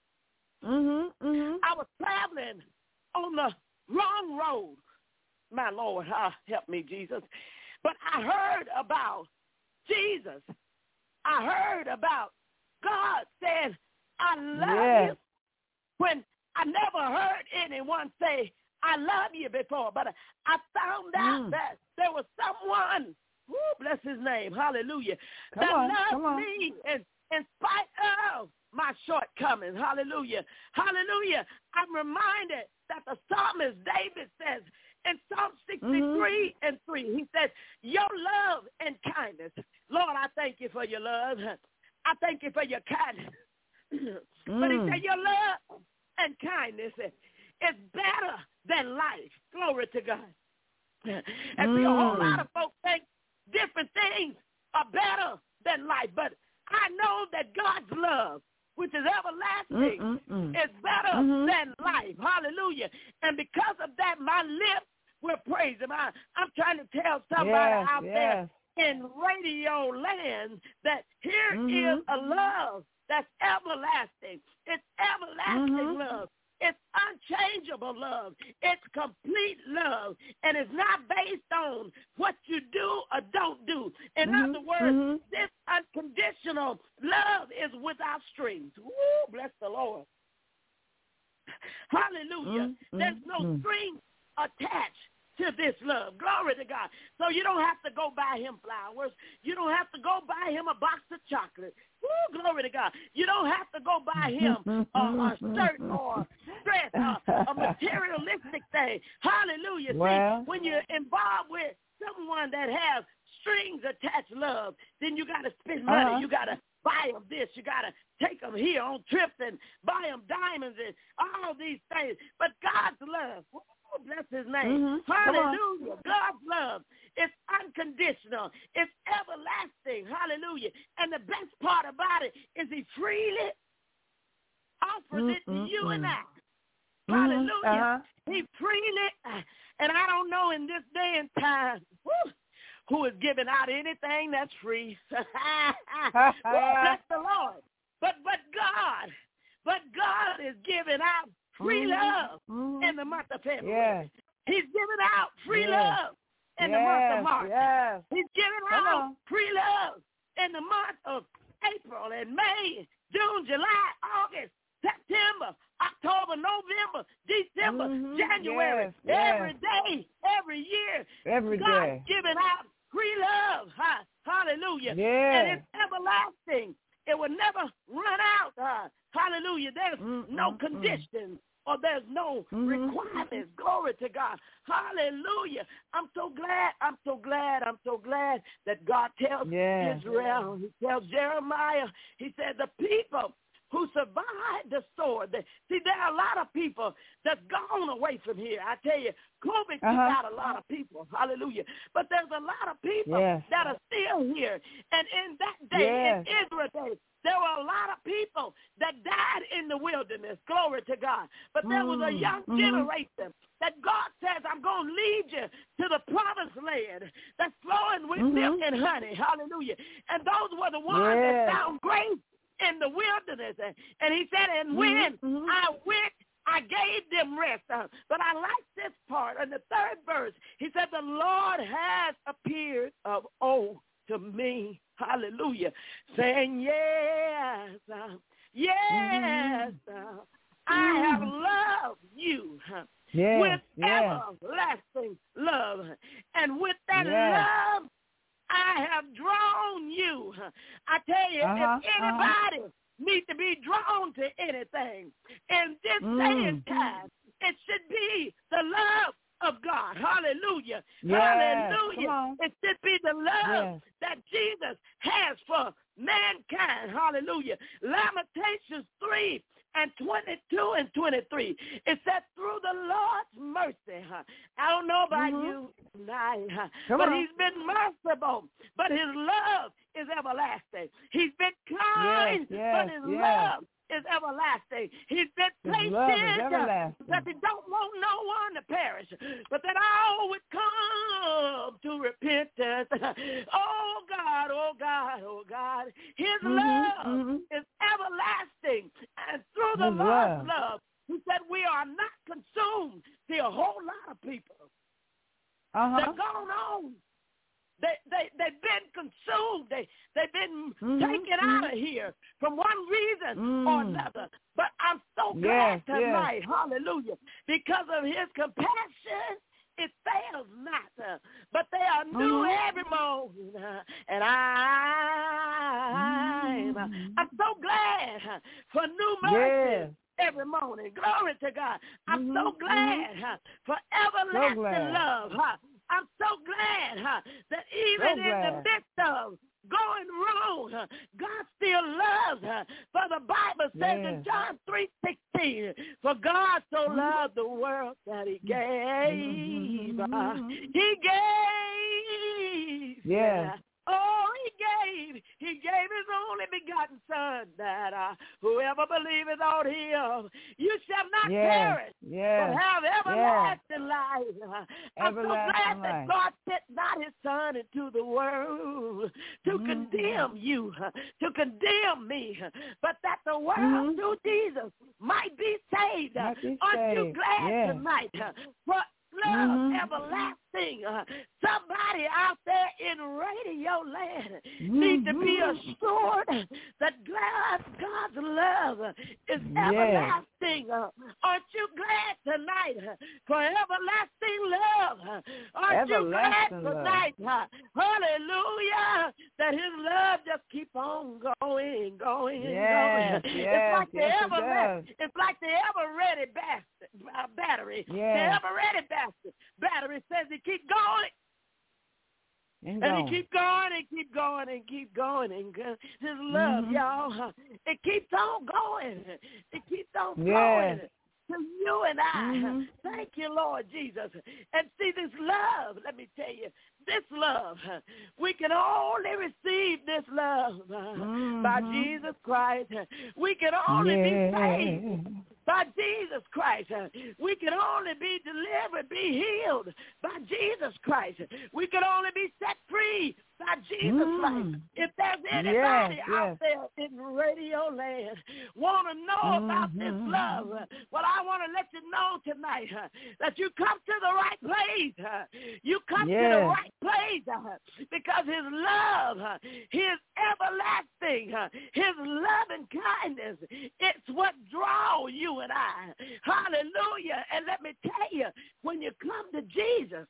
Mm-hmm, mm-hmm. I was traveling on the wrong road. My Lord, ah, help me, Jesus. But I heard about Jesus. I heard about God saying, I love yes. you, when I never heard anyone say, I love you before. But I found out mm. that there was someone, whoo, bless his name, hallelujah, come that on, loved me in, in spite of my shortcomings. Hallelujah. Hallelujah. I'm reminded that the psalmist David says In Psalm sixty-three mm-hmm. and three, he says, your love and kindness. Lord, I thank you for your love. I thank you for your kindness. mm. But he said, your love and kindness is better than life. Glory to God. And mm. see, a whole lot of folks think different things are better than life. But I know that God's love, which is everlasting, Mm-mm-mm. is better mm-hmm. than life. Hallelujah. And because of that, my lips will praise him. I, I'm trying to tell somebody yes, out yes. there in radio land that here mm-hmm. is a love that's everlasting. It's everlasting mm-hmm. love. It's unchangeable love. It's complete love. And it's not based on what you do or don't do. In mm-hmm. other words, mm-hmm. this unconditional love is without strings. Woo, bless the Lord. Hallelujah. Mm-hmm. There's no mm-hmm. strings attached to this love. Glory to God. So you don't have to go buy him flowers. You don't have to go buy him a box of chocolate. Woo, glory to God. You don't have to go buy him a, a shirt or dress, a, a materialistic thing. Hallelujah. Well, see, when you're involved with someone that has strings attached love, then you got to spend money. Uh-huh. You got to buy them this. You got to take them here on trips and buy them diamonds and all these things. But God's love, oh, bless his name. Mm-hmm. Hallelujah. God's love is unconditional. It's everlasting. Hallelujah. And the best part about it is he freely offers mm-hmm. it to you and I. Mm-hmm. Hallelujah. Uh-huh. He freely, and I don't know in this day and time, whew, who is giving out anything that's free. Well, bless the Lord. But but God, but God is giving out free mm-hmm. love mm-hmm. in the month of February. Yes. He's giving out free yes. love in yes. the month of March. Yes. He's giving Come out on. free love in the month of April and May, June, July, August, September, October, November, December, mm-hmm. January. Yes. Every yes. day, every year. Every God's day. giving out free love. Ha, hallelujah. Yes. And it's everlasting. It will never run out. Uh, hallelujah. There's mm-hmm. no conditions or there's no mm-hmm. requirements. Glory to God. Hallelujah. I'm so glad. I'm so glad. I'm so glad that God tells yes. Israel. He tells Jeremiah. He said the people who survived the sword. They, see, there are a lot of people that's gone away from here. I tell you, COVID took uh-huh. out a lot of people. Hallelujah. But there's a lot of people yes. that are still here. And in that day, yes. in Israel day, there were a lot of people that died in the wilderness. Glory to God. But there was a young mm-hmm. generation that God says, I'm going to lead you to the promised land that's flowing with mm-hmm. milk and honey. Hallelujah. And those were the ones yes. that found grace in the wilderness. And he said, and when mm-hmm. I went, I gave them rest. Uh, but I like this part. In the third verse, he said, the Lord has appeared of old to me. Hallelujah. Saying, yes, uh, yes, uh, I have loved you uh, yes. with yes. everlasting love. And with that yes. love, I have drawn you. I tell you, uh-huh, if anybody uh-huh. needs to be drawn to anything in this mm. day and time, it should be the love of God. Hallelujah. Yes. Hallelujah. It should be the love yes. that Jesus has for mankind. Hallelujah. Lamentations three and twenty-two and twenty-three. It said, through the Lord's mercy. Huh? I don't know about mm-hmm. you tonight, huh? but on. he's been merciful, but his love is everlasting. He's been kind, yes, yes, but his yes. love is everlasting. He's been patient, that he don't want no one to perish, but that all would come to repentance. Oh, God, oh, God, oh, God. His mm-hmm, love mm-hmm. is everlasting. And through the his Lord's love. love, he said we are not consumed. See, a whole lot of people, uh-huh. they're gone on. They, they, they've been consumed. They, they've been mm-hmm, taken mm-hmm. out of here for one reason mm. or another. But I'm so glad yes, tonight, yes. hallelujah, because of his compassion, it fails not. Uh, but they are new mm-hmm. every morning. Uh, and I'm, mm-hmm. I'm so glad uh, for new mercies. Yes. every morning. Glory to God. I'm mm-hmm. so glad huh, for everlasting so glad. love. Huh. I'm so glad huh, that even so in the midst of going wrong, huh, God still loves her. For the Bible says yeah. in John three sixteen, for God so mm-hmm. loved the world that he gave. Mm-hmm. Uh, he gave. Yeah. Oh, he gave. He gave his only begotten son that uh, whoever believeth on him, you shall not yeah. perish, yeah. but have everlasting yeah. life. I'm everlasting so glad life. that God sent not his son into the world to mm-hmm. condemn you, to condemn me, but that the world mm-hmm. through Jesus might be saved. Might be Aren't saved. you glad yeah. tonight? For love mm-hmm. everlasting. Uh, somebody out there in radio land mm-hmm. needs to be assured that God, God's love is yeah. everlasting. Uh, aren't you glad tonight uh, for everlasting love? Uh, aren't everlasting you glad tonight? Uh, hallelujah. That his love just keep on going, going, yes, going. Yes, it's like yes, the ever it it's like the ever ready bas- uh, battery. Yeah. The ever ready battery. Battery says he keep going. And, and he keep going and keep going and keep going and go. His love, mm-hmm. y'all, it keeps on going. It keeps on flowing. Yes. To you and I. Mm-hmm. Thank you, Lord Jesus. And see, this love, let me tell you, this love, we can only receive this love mm-hmm. by Jesus Christ. We can only yeah. be saved by Jesus Christ. We can only be delivered, be healed by Jesus Christ. We can only be set free by Jesus mm. Christ. If there's anybody yes, out yes. there in radio land want to know mm-hmm. about this love, well, I want to let you know tonight uh, that you come to the right place. Uh, you come yes. to the right place uh, because his love, uh, his everlasting, uh, his love and kindness, it's what draw you and I. Hallelujah. And let me tell you, when you come to Jesus,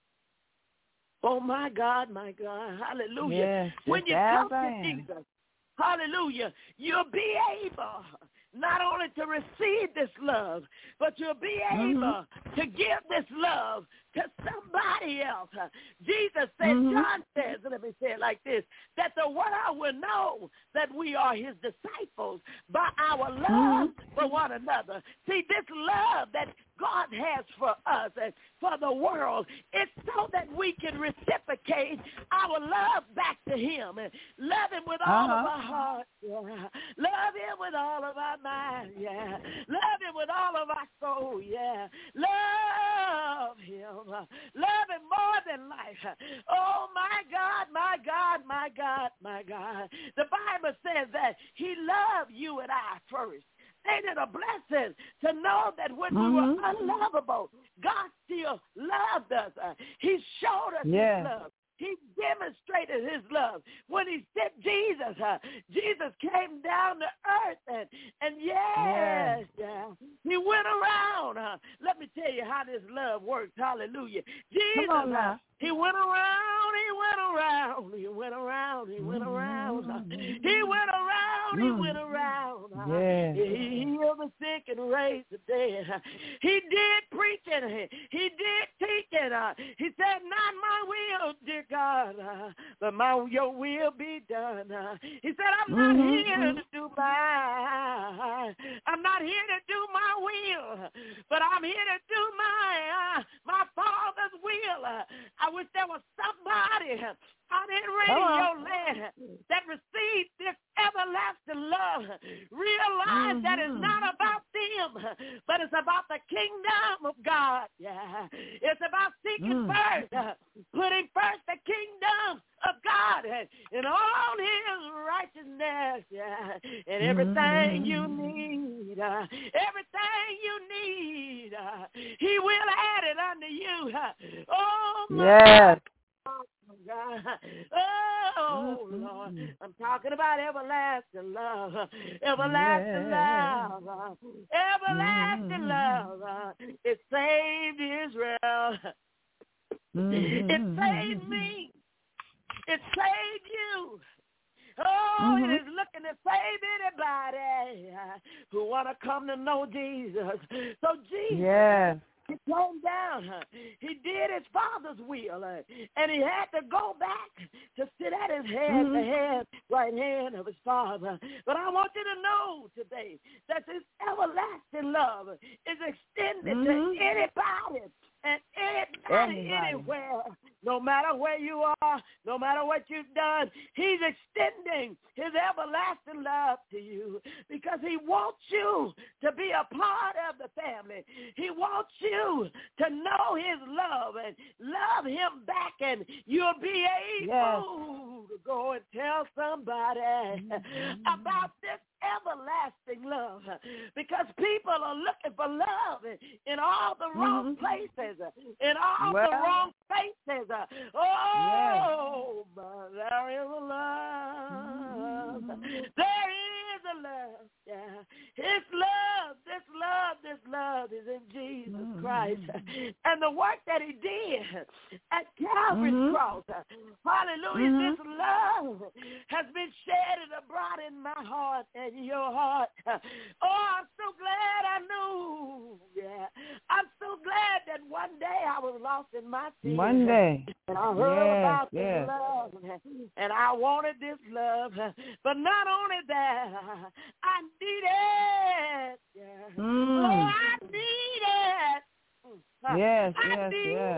oh, my God, my God, hallelujah. Yes, when you come to Jesus, hallelujah, you'll be able not only to receive this love, but you'll be able mm-hmm. to give this love to somebody else. Jesus said, mm-hmm. John says, let me say it like this, that the world will know that we are his disciples by our love mm-hmm. for one another. See, this love that God has for us and for the world, it's so that we can reciprocate our love back to him and love him with all uh-huh. of our heart, yeah. Love him with all of our mind, yeah. Love him with all of our soul, yeah. Love him. Love him more than life. Oh, my God, my God, my God, my God. The Bible says that he loved you and I first. Ain't it a blessing to know that when mm-hmm. we were unlovable, God still loved us. Uh, he showed us yeah. his love. He demonstrated his love. When he sent Jesus, uh, Jesus came down to earth, and, and yes, yeah. yeah, he went around. Uh, let me tell you how this love works. Hallelujah. Jesus, Come on now. Uh, he went around, he went around, he went around, he went around, uh, he went around, he went around. Uh, yeah. He healed the sick and raised the dead. Uh, he did preaching, he did teaching. Uh, he said, not my will, dear God, uh, but my your will be done. Uh, he said, I'm not mm-hmm. here to do my, I'm not here to do my will, but I'm here to do my, uh, my Father's will. Uh, I wish there was somebody out in radio land that received this everlasting love. Realize mm-hmm. that it's not about them, but it's about the kingdom of God. Yeah, it's about seeking mm. first, uh, putting first the kingdom of God and, and all his righteousness. Yeah, and everything mm-hmm. you need, uh, everything you need, uh, he will add it unto you. Uh, oh my yes. God. Oh, God. Oh, Lord. I'm talking about everlasting love. Everlasting yeah. love. Everlasting mm-hmm. love. It saved Israel. Mm-hmm. It saved me. It saved you. Oh, mm-hmm. it is looking to save anybody who want to come to know Jesus. So Jesus, yes. he came down. He did his Father's will, and he had to go back to sit at his head, mm-hmm. the head, right hand of his Father. But I want you to know today that this everlasting love is extended mm-hmm. to anybody and anybody, anybody, anywhere, no matter where you are, no matter what you've done. He's extending his everlasting love to you because he wants you to be a part of the family. He wants you to know his love and love him back, and you'll be able yes. to go and tell somebody mm-hmm. about this everlasting love, because people are looking for love in all the wrong mm-hmm. places, in all well, the wrong places. Oh, yes. But there is a love. Mm-hmm. There is a love. Yeah, his love, this love, this love is in Jesus mm-hmm. Christ, and the work that he did at Calvary's mm-hmm. cross. Hallelujah! Mm-hmm. This love has been shedded abroad in my heart and your heart. Oh, I'm so glad I knew. Yeah, I'm so glad that one day I was lost in my sin. One day, and I heard yes, about yes. this love, and I wanted this love. But not only that, I need it. Yeah. Mm. Oh, I need it. Yes, I yes, need yes.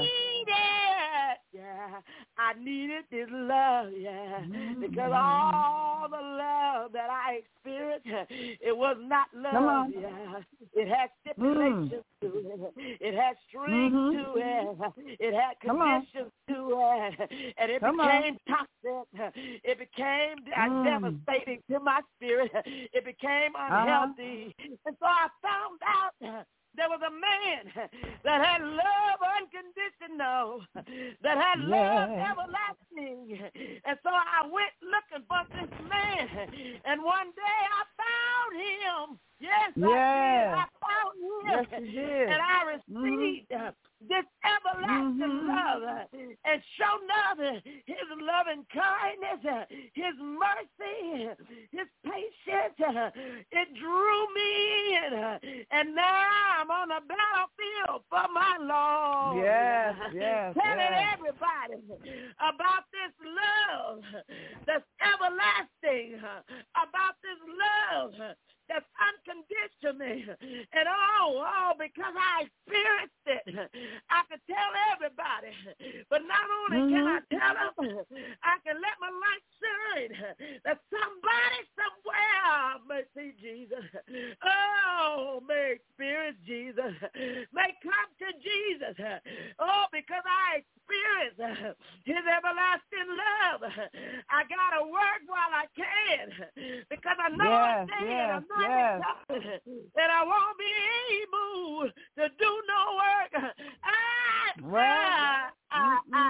it. Yeah, I needed this love, yeah, mm-hmm. because all the love that I experienced, it was not love, yeah. It had stipulations mm. to it. It had strings mm-hmm. to it. It had conditions to it, and it Come became on. toxic. It became mm. devastating to my spirit. It became unhealthy, uh-huh. and so I found out there was a man that had love unconditional, that had yes. love everlasting. And so I went looking for this man, and one day I found him. Yes, yes. I did. I found him. Yes, you did. And I received mm-hmm. this everlasting mm-hmm. love, and show nothing his loving kindness, his mercy, his patience. It drew me in, and now I'm on the battlefield for my Lord. Yes, yes, telling yes. everybody about this love that's everlasting, about this love that's unconditional, and oh, oh, because I experienced it, I can tell everybody. But not only mm-hmm. can I tell them, I can let my light shine that somebody somewhere may see Jesus. Oh, may experience Jesus, may come to Jesus. Oh, because I experienced his everlasting love. I got to work while I can, because I know yes, I'm dead. yes, I'm not yes. and I won't be able to do no work. I, well, I, I, I,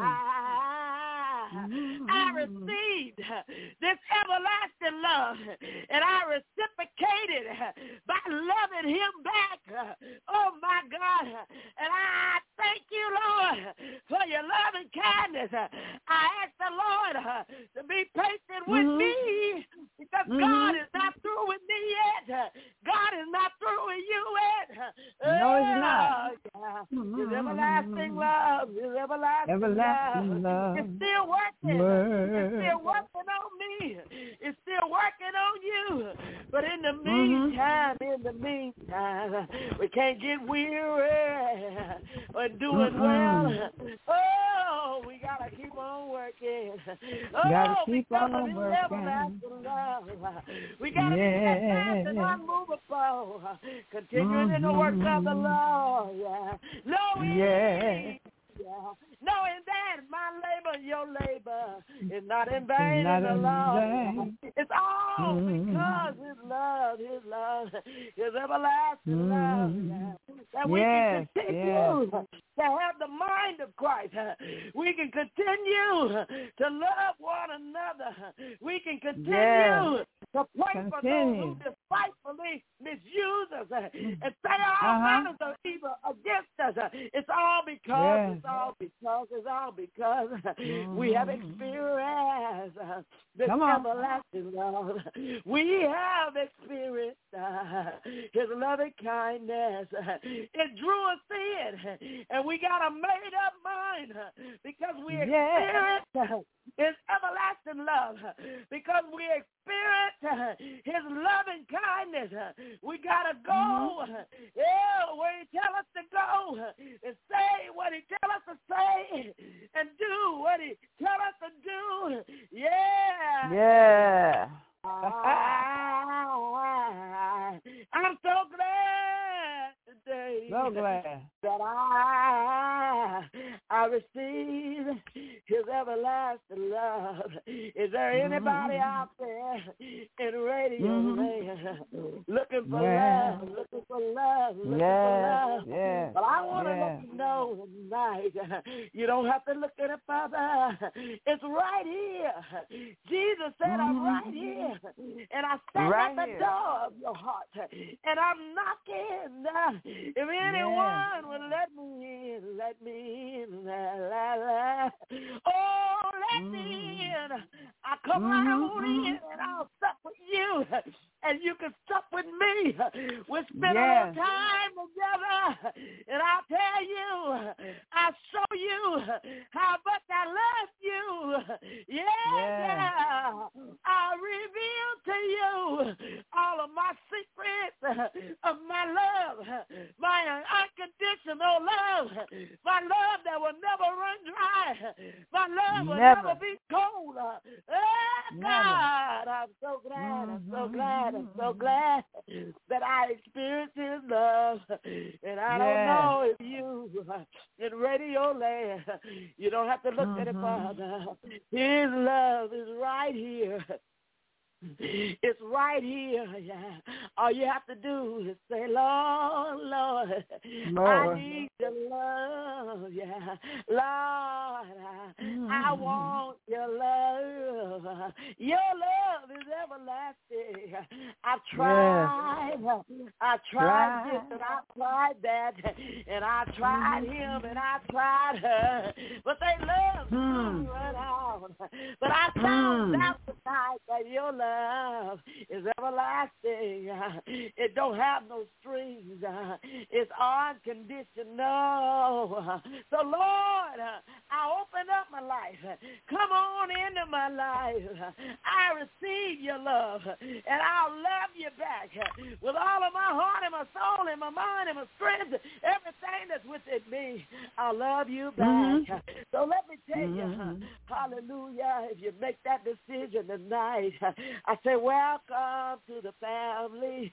I, mm-hmm. I received this everlasting love, and I reciprocated by loving him back. Oh, my God. And I thank you, Lord, for your loving kindness. I ask the Lord to be patient with mm-hmm. me, because mm-hmm. God is not through with me yet. God is not through with you yet. No, he's not. Mm-hmm. His everlasting love, his everlasting, everlasting love. love. It's still working. Word. It's still working on me. It's still working on you. But in the mm-hmm. meantime, in the meantime, we can't get weary or doing mm-hmm. well. Oh, we gotta keep on working. Oh, gotta keep on working. Love. We gotta yeah. be steadfast and unmovable, continuing mm-hmm. in the work of the Lord. Yeah. Knowing, yeah. yeah. Knowing that my labor, your labor is not in vain not in the in Lord. vain. It's all mm-hmm. because his love, his love, his everlasting mm-hmm. love. Yeah. That we yes. can continue yes. to have the mind of Christ. We can continue to love one another. We can continue yes. to pray continue. for those who despitefully misuse us uh, and say all Uh-huh. manners of evil against us. Uh, it's all because, Yes. it's all because, it's all because mm-hmm. we have experienced uh, this everlasting love. We have experienced uh, his loving kindness. It drew us in, and we got a made-up mind because we experienced yeah. his everlasting love, because we experienced his loving kindness. We got to go mm-hmm. yeah, where he tell us to go and say what he tell us to say and do what he tell us to do. Yeah. Yeah. I, I'm so glad today so glad that I I received his everlasting love. Is there anybody mm-hmm. out there in radio mm-hmm. land looking for yeah. love, looking for love, looking yes. for love? Yes. But I want to yes. let you know tonight, you don't have to look any further. It's right here. Jesus said, mm-hmm. I'm right here. And I stand right at the here. door of your heart, and I'm knocking. If anyone yeah. will let me in, let me in. La, la, la. Oh, let mm. me in. I come mm-hmm. right on in, and I'll sup with you, and you can sup with me. We'll spend yes. a little time together, and I'll tell you, I'll show you how much I love you. Yeah, yeah. yeah. I'll reveal to you all of my secrets of my love, my unconditional love, my love that will never run dry, my love will never, never be cold. Oh, God, I'm so glad, I'm so glad, I'm so glad that I experienced his love. And I don't yeah. know if you in radio land, you don't have to look mm-hmm. any further. His love is right here. It's right here, yeah. All you have to do is say, Lord, Lord, Lord. I need your love, yeah. Lord, I, mm. I want your love. Your love is everlasting. I've tried, yeah. I tried right. this and I tried that, and I tried mm. him and I tried her, but they love mm. to run out. But I found mm. out tonight that your love love is everlasting. It don't have no strings. It's unconditional. So, Lord, I open up my life. Come on into my life. I receive your love, and I'll love you back with all of my heart and my soul and my mind and my strength, everything that's within me. I'll love you back. Mm-hmm. So let me tell mm-hmm. you, hallelujah, if you make that decision tonight, I say, welcome to the family.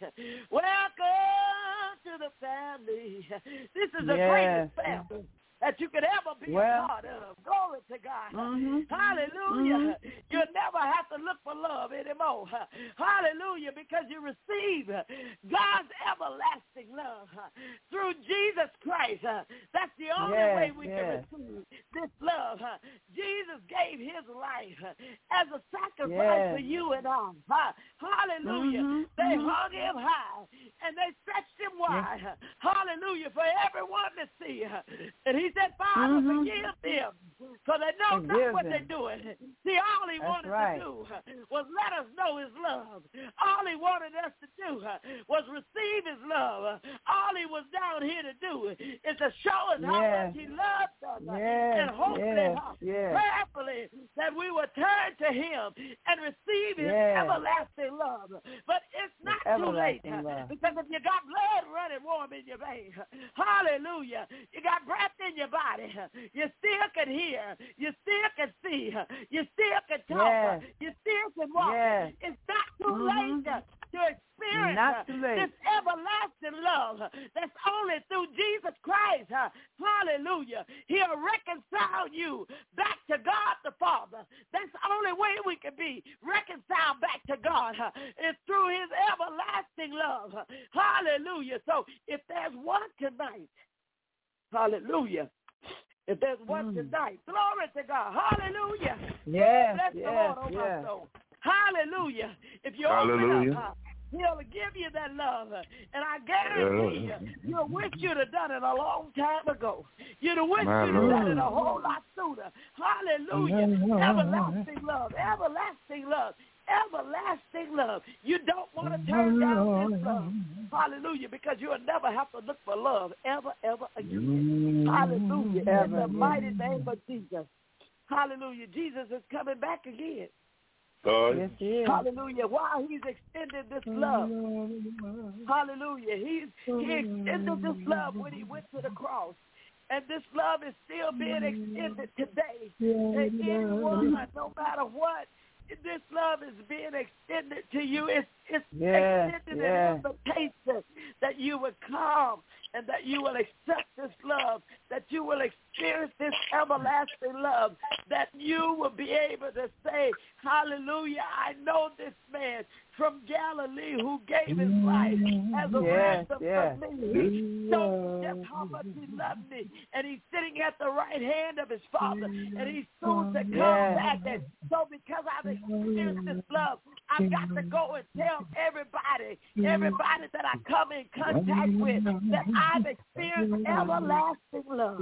Welcome to the family. This is the yes. greatest family that you could ever be well, a part of. Glory to God. Mm-hmm. Hallelujah. Mm-hmm. You'll never have to look for love anymore. Hallelujah. Because you receive God's everlasting love through Jesus Christ. That's the only yes, way we yes. can receive this love. Jesus gave his life as a sacrifice yes. for you and I. Hallelujah. Mm-hmm. They mm-hmm. hung him high and they stretched him wide. Yes. Hallelujah. For everyone to see. And he said, Father, mm-hmm. forgive them, so they know not what them. they're doing. See, all he That's wanted right. to do was let us know his love. All he wanted us to do was receive his love. All he was down here to do is to show us yes. how much he loves us. Yes. And hopefully, yes. yes. prayerfully, that we will turn to him and receive his yes. everlasting love. But it's not his too late, love. because if you got blood running warm in your veins, hallelujah, you got breath in your body, you still can hear, you still can see, you still can talk, yes. you still can walk. Yes. It's not too mm-hmm. late to experience not too late. this everlasting love that's only through Jesus Christ. Hallelujah. He'll reconcile you back to God the Father. That's the only way we can be reconciled back to God. It's through his everlasting love. Hallelujah. So if there's one tonight, hallelujah. If there's one mm. tonight, glory to God. Hallelujah. Yes, Bless yes, the Lord, oh yes. my soul. Hallelujah. If you Hallelujah. open up, He'll give you that love. And I guarantee you, you'll wish you'd have done it a long time ago. You'd have wished My you'd have Lord. done it a whole lot sooner. Hallelujah. Everlasting love. Everlasting love. Everlasting love. You don't want to turn down this love. Hallelujah. Because you'll never have to look for love ever, ever again. Hallelujah. In the mighty name of Jesus. Hallelujah. Jesus is coming back again. God. Yes, he is. Hallelujah. While he's extending this love. Hallelujah. He's, he extended this love when he went to the cross. And this love is still being extended today. To anyone, no matter what, this love is being extended to you. It's, it's Yes, extended yes. an invitation that you would come and that you will accept this love, that you will experience this everlasting love, that you will be able to say, hallelujah, I know this man from Galilee who gave his life as a Yes, ransom yes. for me. He showed just how much he loved me, and he's sitting at the right hand of his Father, and he's soon to come Yes. back. And so because I've experienced this love, I've got to go and tell everybody, everybody that I come in contact with, that I've experienced everlasting love.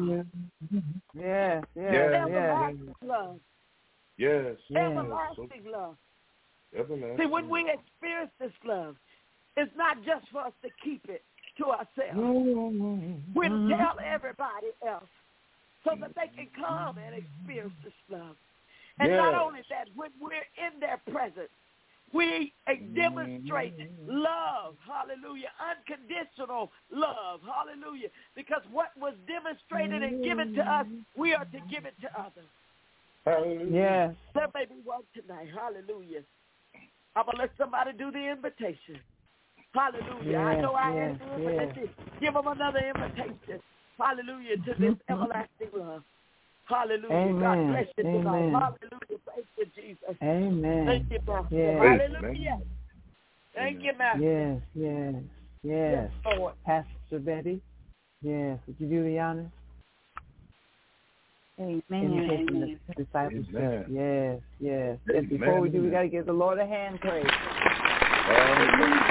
Yes, yes, Yes. yes. Everlasting love. Yes. Everlasting love. Everlasting. See, when we experience this love, it's not just for us to keep it to ourselves. We'll tell everybody else so that they can come and experience this love. And not Yes. only that, when we're in their presence, we uh, demonstrate love, hallelujah, unconditional love, hallelujah, because what was demonstrated and given to us, we are to give it to others. Hallelujah. Yes. There may be one tonight, hallelujah. I'm going to let somebody do the invitation. Hallelujah. I Yes, know I yes, asked you, but yes. let's just give them another invitation. Hallelujah, to this everlasting love. Hallelujah. Amen. God bless you tonight. Amen. Hallelujah. Thank you, Jesus. Amen. Thank you, Master. Yes. Hallelujah. Thank you, Master. Yes, yes, yes. Yes, Lord. Pastor Betty, yes. Would you do the honors? Amen. Invitation Amen. to discipleship. Amen. Yes, yes. And Amen. before we do, we got to give the Lord a hand praise. Hallelujah.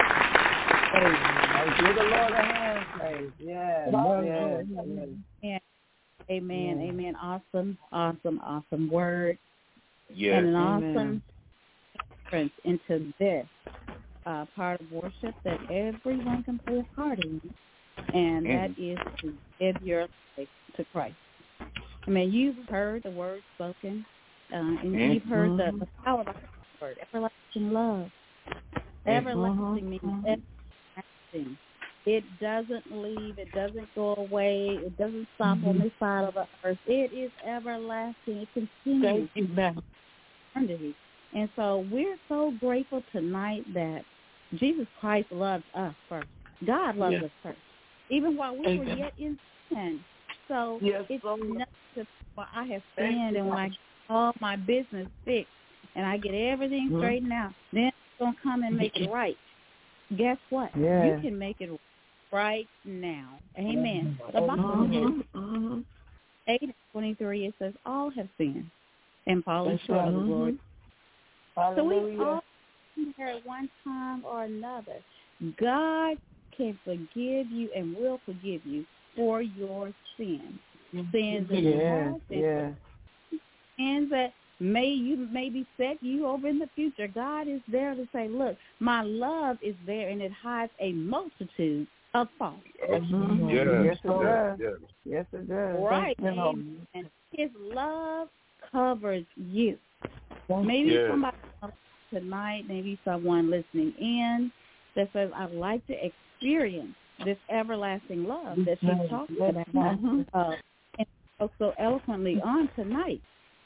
Praise. Give the Lord a hand praise. Yes, yes, yes. Amen. Amen. Yeah. Amen. Awesome, awesome, awesome word. Yes. And an Amen. awesome entrance into this uh, part of worship that everyone can play a part in, and that is to give your life to Christ. I mean, you've heard the word spoken, uh, and you've heard the, the power of the word, everlasting love. Everlasting means everlasting. It doesn't leave. It doesn't go away. It doesn't stop on this side of the earth. It is everlasting. It continues. Thank you, Master. Eternity. And so we're so grateful tonight that Jesus Christ loved us first. God loved Yes. us first, even while we were Amen. yet in sin. So Yes, it's Lord. not just what I have Thank sinned, you, and when I Lord. get all my business fixed and I get everything Mhm. straightened out, then it's going to come and make it right. Guess what? Yeah. You can make it right now. Amen. The Bible says, Mhm, mhm. eight twenty-three, it says, all have sinned and fallen That's short right. of the glory. Hallelujah. So we all been there at one time or another. God can forgive you and will forgive you for your sins. Sins in the Yes, past, and yes. sins that may you may be set you over in the future. God is there to say, look, my love is there, and it hides a multitude of faults. Mhm. Yes. Yes, it does. Yes. Yes, it does. Right. you, Lord. Amen. And his love covers you. Maybe Yes. somebody tonight, maybe someone listening in that says, I'd like to experience this everlasting love that she's talking about. Mhm. Uh, and spoke so eloquently on tonight.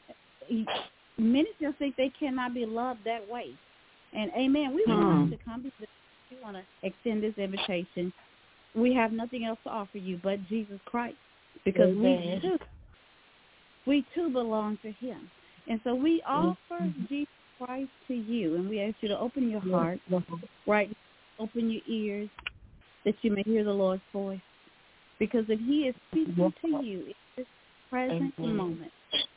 Many just think they cannot be loved that way. And amen, we want Hmm. you to come because we want to extend this invitation. We have nothing else to offer you but Jesus Christ, because we too, we too belong to him. And so we offer Jesus Christ to you, and we ask you to open your heart, right? Open your ears that you may hear the Lord's voice. Because if he is speaking to you in this present Amen. moment,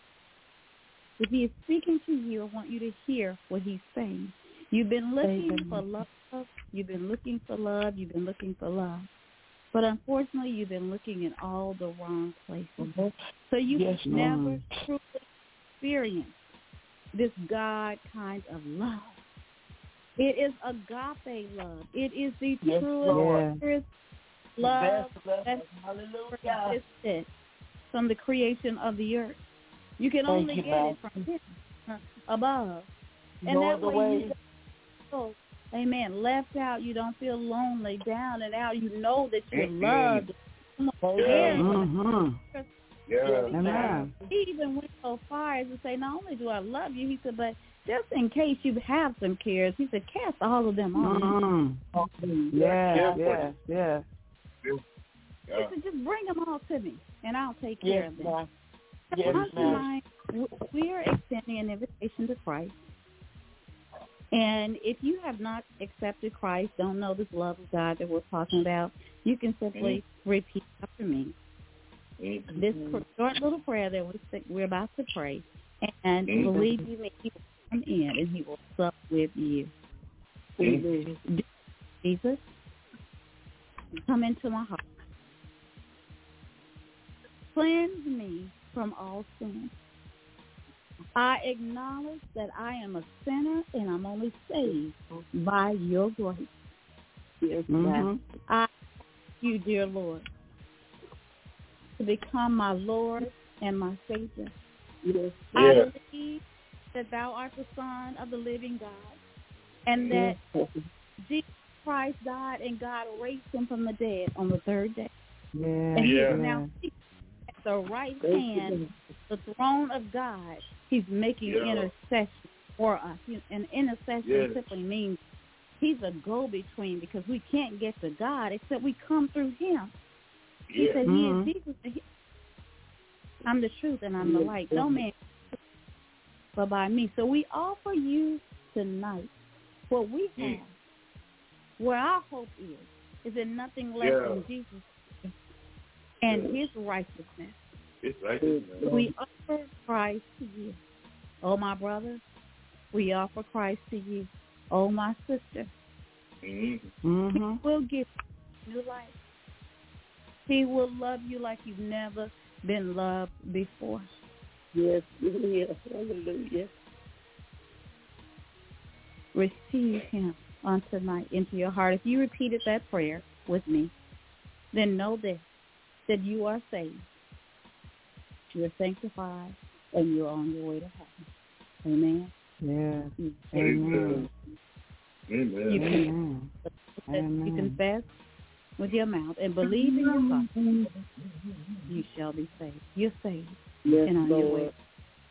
if he is speaking to you, I want you to hear what he's saying. You've been looking Amen. for love, You've been looking for love. You've been looking for love. But unfortunately, you've been looking in all the wrong places. Mm-hmm. So you've yes, never Lord. truly experienced this God kind of love. It is agape love. It is the yes, true yes. love that existed from the creation of the earth. You can Thank only you, get man. it from Him uh, above. And no that way, way you don't feel, amen, left out. You don't feel lonely, down and out. You know that you're mm-hmm. loved. Yeah. Mm-hmm. Yeah. Amen. He even went so far as to say, not only do I love you, he said, but just in case you have some cares, he said, cast all of them on mm-hmm. Yes, yes, yes. He said, just bring them all to me, and I'll take care yes, of them. Yes, tonight, we are extending an invitation to Christ. And if you have not accepted Christ, don't know this love of God that we're talking about, you can simply mm-hmm. repeat after me. Mm-hmm. This short little prayer that we, we're about to pray, and mm-hmm. believe you me, He will come in and He will sup with you. Mm-hmm. Jesus, come into my heart. Cleanse me from all sin. I acknowledge that I am a sinner and I'm only saved by your grace. Yes, mm-hmm. I ask you, dear Lord, to become my Lord and my Savior. Yes. I yes. believe that thou art the Son of the living God, and that yes. Jesus Christ died and God raised him from the dead on the third day. Yes. And he yes. is now at the right hand, the throne of God. He's making yeah. intercession for us. And intercession yes. simply means he's a go-between, because we can't get to God except we come through him. He yeah. said mm-hmm. he is Jesus. He, I'm the truth and I'm the light. No man but by me. So we offer you tonight what we have, mm. where our hope is, is in nothing less yeah. than Jesus and yeah. his righteousness. His righteousness. We offer Christ to you. Oh, my brother, we offer Christ to you. Oh, my sister, mm-hmm. he will give you new life. He will love you like you've never been loved before. Yes, yes, hallelujah. Receive him on tonight into your heart. If you repeated that prayer with me, then know this, that you are saved, you are sanctified, and you're on your way to heaven. Amen? Yes. Amen. Amen. You can, Amen. You confess with your mouth and believe in your heart, you shall be saved. You're saved. Yes, and on Lord. your way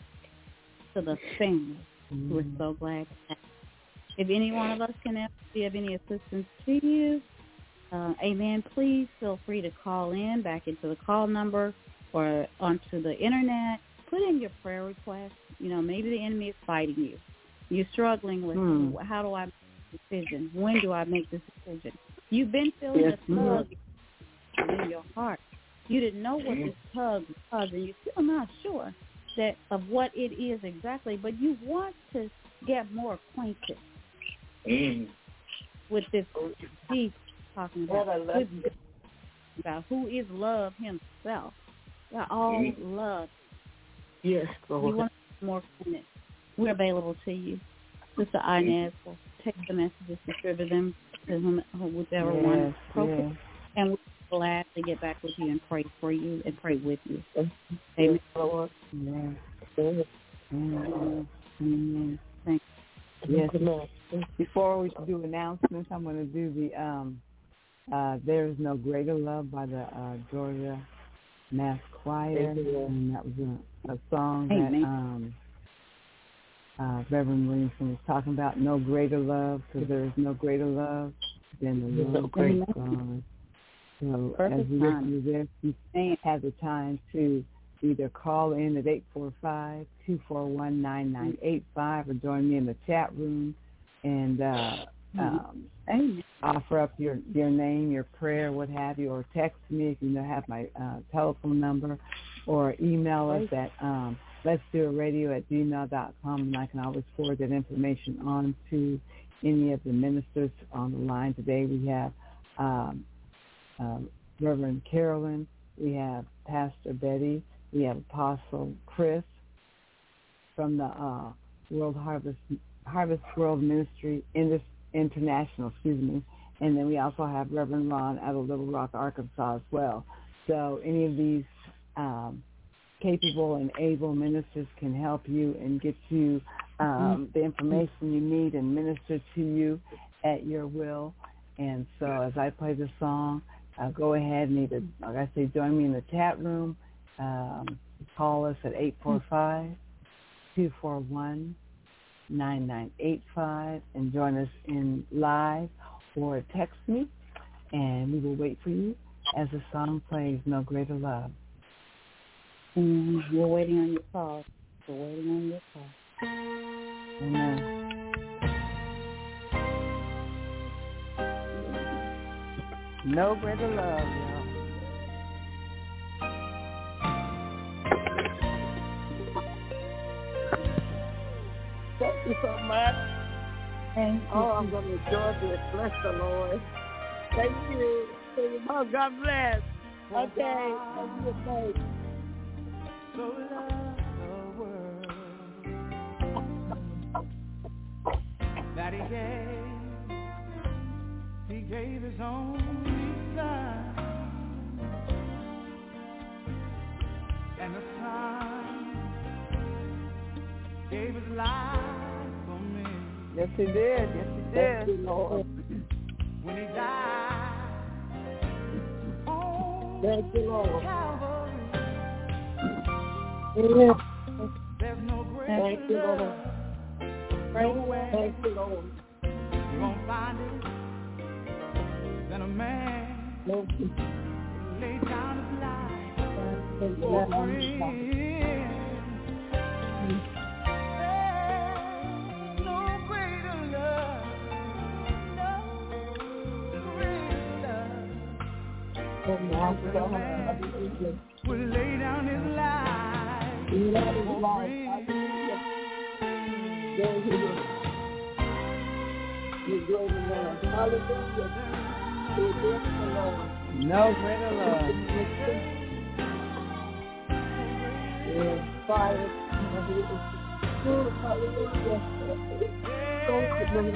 to the family. Mm-hmm. We're so glad. If any one of us can be of any assistance to you, uh, amen, please feel free to call in back into the call number or onto the internet. Put in your prayer request. You know, maybe the enemy is fighting you. You're struggling with, hmm. how do I make this decision? When do I make this decision? You've been feeling yes, a tug mm-hmm. in your heart. You didn't know what this tug was, and you're still not sure that of what it is exactly, but you want to get more acquainted mm. with this Jesus talking about, with God, about who is love himself. We're all mm. love. Yes, Lord. You want to be more acquainted. We're available to you. Sister Inez will take the messages, distribute them to whom, whichever yes, one is appropriate, yes. and we're glad to get back with you and pray for you and pray with you. Amen. Lord. Yes. Amen. Amen. Amen. Thank you. Yes. Before we do announcements, I'm going to do the um, uh, "There Is No Greater Love" by the uh, Georgia Mass Choir, and that was a, a song that um, uh, Reverend Williamson was talking about. No greater love, because there is no greater love than the love of God. So as we listen to this, you have the time to either call in at eight four five, two four one, nine nine eight five or join me in the chat room and uh, um, offer up your, your name, your prayer, what have you, or text me if you have my uh, telephone number, or email us at um, let's do a radio at gmail dot com, and I can always forward that information on to any of the ministers on the line today. We have um, um, Reverend Carolyn. We have Pastor Betty. We have Apostle Chris from the uh, World Harvest Harvest World Ministry Indus, International, excuse me. And then we also have Reverend Ron out of Little Rock, Arkansas as well. So any of these um, capable and able ministers can help you and get you um, the information you need and minister to you at your will. And so as I play the song, uh, go ahead and either, like I say, join me in the chat room. Um, call us at eight four five, two four one, nine nine eight five and join us in live, or text me, and we will wait for you as the song plays, No Greater Love. Mm, we're waiting on your call. We're waiting on your call. Amen. No greater love, y'all. Thank you so much. Thank you. Oh, I'm going to enjoy this. Bless the Lord. Thank you. Oh, God bless. Okay. Have a good day. So love the world that he gave, he gave his only son, and the son gave his life for me. Yes, he did. Yes, he did. Thank you, Lord. When he died on Thank you, Lord. Calvary, Amen. there's no greater Thank you, Lord. love. Nowhere Thank you, Lord. you won't find it than a man Thank you. lay down his life Thank you, for a Lord. friend. There's no greater love, no greater love. Oh, my God. Would lay down his life You love his for a life. friend. Hallelujah. There he is. You're great enough. Hallelujah. You're great enough. No greater love. Yeah, fire. Hallelujah. Hallelujah. Thank you, Lord.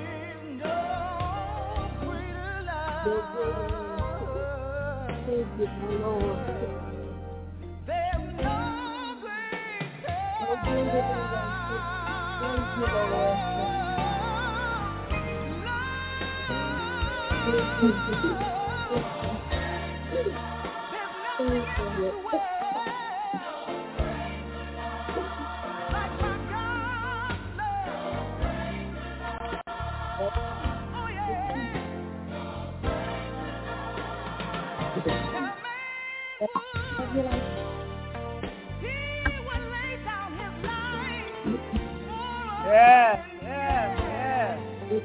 You're great enough. Thank you, my Lord. There's no greater No greater enough. Thank you, Lord. Thank you. Thank you, Lord. Yes, yes, yes.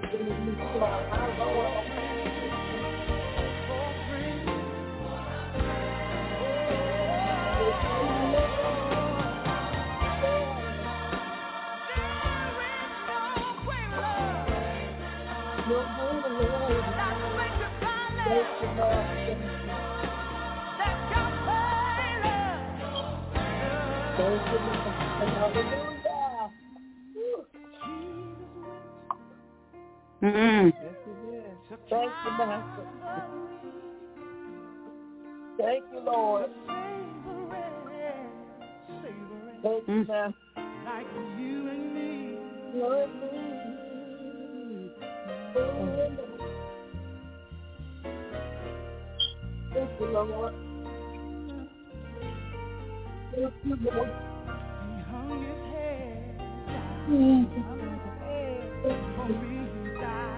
Mm-hmm. Yes, he did. Thank you, Master. Thank you, Lord. Thank you, Master. Like you and me. Lord, me. Thank you, Lord. Thank you, Lord. He hung his head down. Mm. Hung his head for me to die.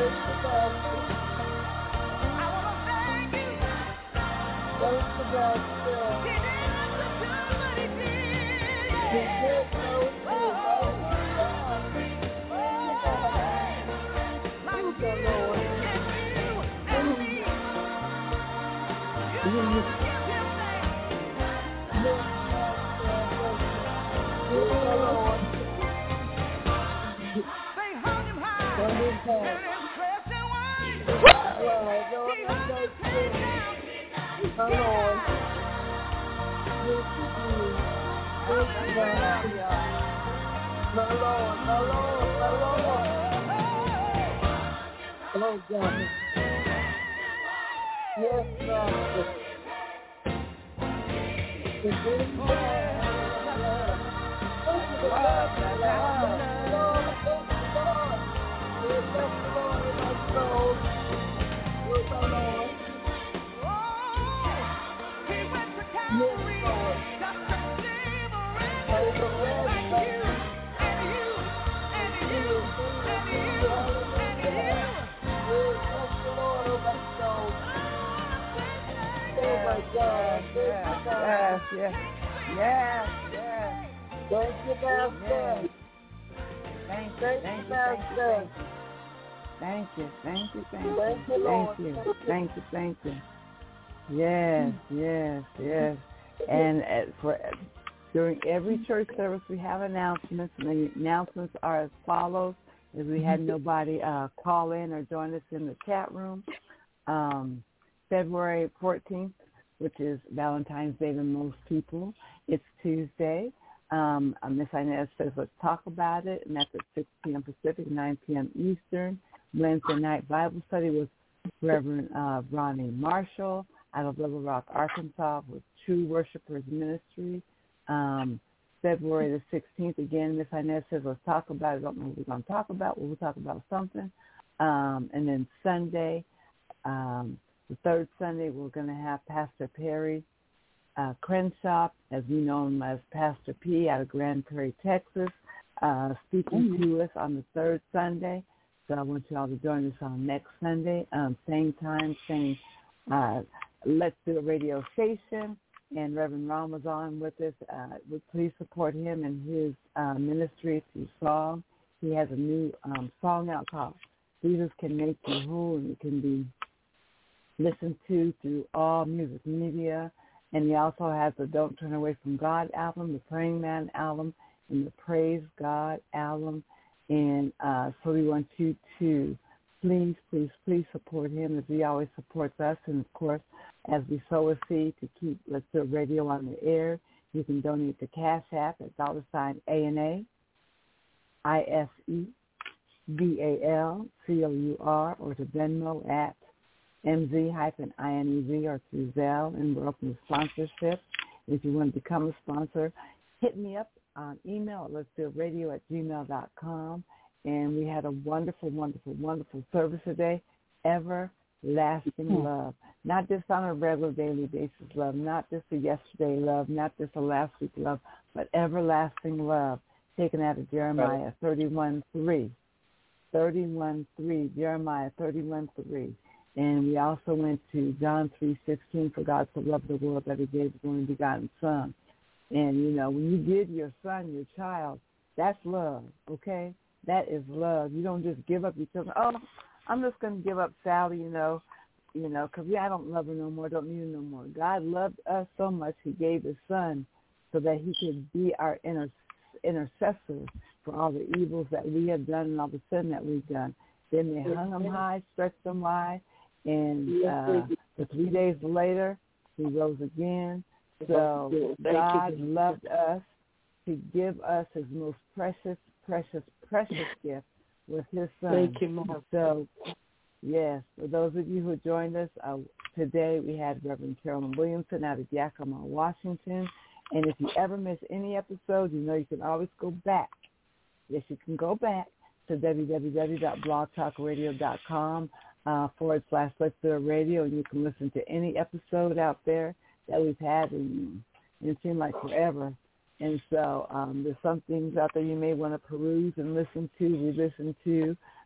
Yes, yes, yes. And uh, for during every church service, we have announcements, and the announcements are as follows: as we had nobody uh, call in or join us in the chat room, um, February fourteenth, which is Valentine's Day to most people. It's Tuesday. Um, Miss Inez says, let's talk about it, and that's at six p.m. Pacific, nine p.m. Eastern. Wednesday night Bible study with Reverend uh, Ronnie Marshall out of Little Rock, Arkansas, with True Worshipers Ministry. Um, February the sixteenth, again, Miss Inez says, let's talk about it. I don't know what we're going to talk about. We'll talk about something. Um, and then Sunday, um, the third Sunday, we're going to have Pastor Perry uh, Crenshaw, as we know him as Pastor P, out of Grand Prairie, Texas, uh, speaking mm-hmm. to us on the third Sunday. So I want you all to join us on next Sunday, um, same time, same uh, Let's Do a radio station. And Reverend Ron was on with us. Uh, please support him and his uh, ministry through song. He has a new um, song out called Jesus Can Make You Whole, and it can be listened to through all music media. And he also has the Don't Turn Away from God album, the Praying Man album, and the Praise God album. And uh, so we want you to please, please, please support him as he always supports us. And, of course, as we sow a seed to keep Let's Do Radio on the air, you can donate to Cash App at dollar sign A N A, I S E, B A L, C O U R, or to Venmo at M Z hyphen I N E Z or through Zelle, and we're open to sponsorship. If you want to become a sponsor, hit me up on email at let's do radio at gmail dot com. And we had a wonderful, wonderful, wonderful service today. Everlasting mm-hmm. love. Not just on a regular daily basis love, not just a yesterday love, not just a last week love, but everlasting love, taken out of Jeremiah thirty-one three. thirty-one three, Jeremiah thirty-one three. And we also went to John three sixteen, for God so loved the world that he gave his only begotten son. And, you know, when you give your son, your child, that's love, okay? That is love. You don't just give up your children. Oh, I'm just going to give up Sally, you know, you know, because, yeah, I don't love her no more, don't need her no more. God loved us so much he gave his son so that he could be our inter- intercessor for all the evils that we have done and all the sin that we've done. Then they hung him high, stretched him wide, and uh, the three days later, he rose again. So God loved us to give us his most precious, precious, precious gift with his son. Thank you, Mom. So, yes, for those of you who joined us, uh, today we had Reverend Carolyn Williamson out of Yakima, Washington. And if you ever miss any episode, you know you can always go back. Yes, you can go back to w w w dot blog talk radio dot com uh, forward slash Let's Do It Radio, and you can listen to any episode out there that we've had, and, and it seemed like forever. And so um, there's some things out there you may want to peruse and listen to, re-listen to.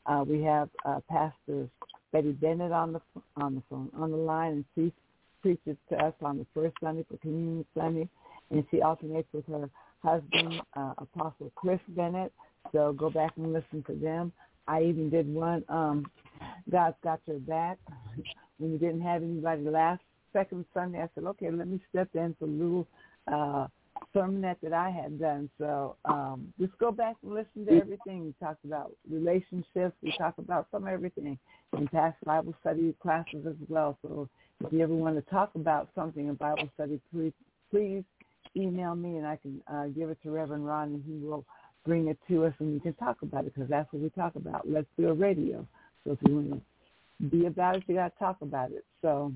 Uh, we have uh, Pastor Betty Bennett on the on the phone on the line, and she preaches to us on the first Sunday for Communion Sunday, and she alternates with her husband, uh, Apostle Chris Bennett. So go back and listen to them. I even did one, um, God's Got Your Back. When we didn't have anybody last second Sunday, I said, okay, let me step in for a little uh, sermonette that I had done. So um, just go back and listen to everything. We talked about relationships. We talked about some everything in past Bible study classes as well. So if you ever want to talk about something in Bible study, please, please email me, and I can uh, give it to Reverend Ron, and he will bring it to us, and we can talk about it, because that's what we talk about. Let's do a radio. So if you want to be about it, you got to talk about it. So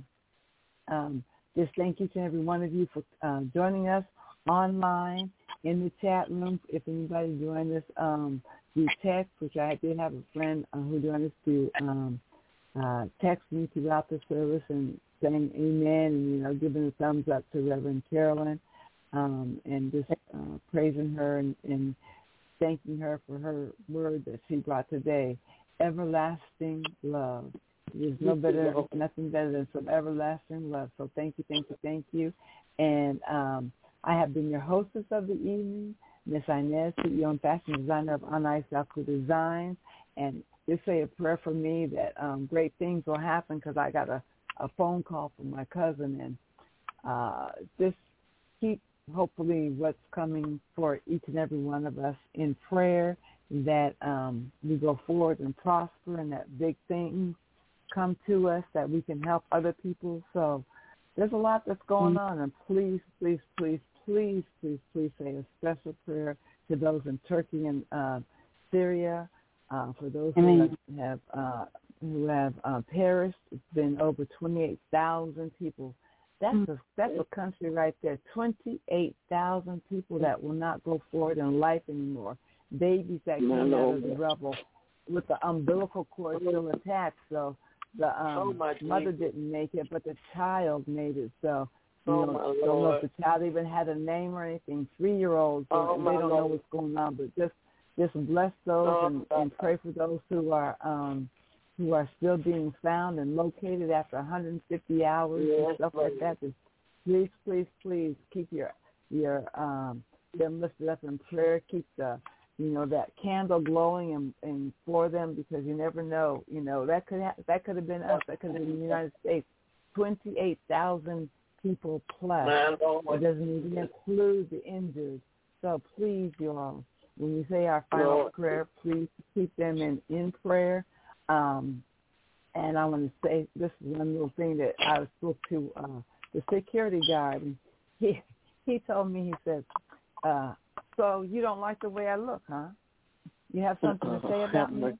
um, just thank each and every one of you for uh, joining us online, in the chat room. If anybody joined us um, through text, which I did have a friend uh, who joined us through um, uh, text me throughout the service and saying amen, and, you know, giving a thumbs up to Reverend Carolyn, um, and just uh, praising her and, and thanking her for her word that she brought today, everlasting love. There's no better, nothing better than some everlasting love. So thank you, thank you, thank you. And um, I have been your hostess of the evening, Miss Inez, C E O and fashion designer of On Ice Alco Designs. And just say a prayer for me that um, great things will happen, because I got a, a phone call from my cousin. And uh, just keep hopefully what's coming for each and every one of us in prayer, that um, we go forward and prosper, and that big things come to us, that we can help other people. So there's a lot that's going on, and please, please, please, please, please, please say a special prayer to those in Turkey and uh, Syria, uh, for those who have, have uh, who have uh, perished. It's been over twenty-eight thousand people. That's a, that's a country right there, twenty-eight thousand people that will not go forward in life anymore. Babies that came out of the rubble with the umbilical cord still attached. So the um, oh mother didn't make it, but the child made it. So you oh know, don't know if the child even had a name or anything. Three-year-olds, oh they don't Lord. know what's going on. But just just bless those oh, and, and pray for those who are um, who are still being found and located after one hundred fifty hours yes, and stuff like that. Just please, please, please keep your your um, them lifted up in prayer. Keep the you know that candle glowing and, and for them, because you never know. You know that could ha- that could have been us. That could have been the United States. Twenty-eight thousand people plus. It doesn't even include the injured. So please, you all, when we say our final Lord. prayer, please keep them in in prayer. Um, and I want to say this is one little thing that I spoke to uh, the security guard. And he he told me, he said, uh, so you don't like the way I look, huh? You have something to say about me?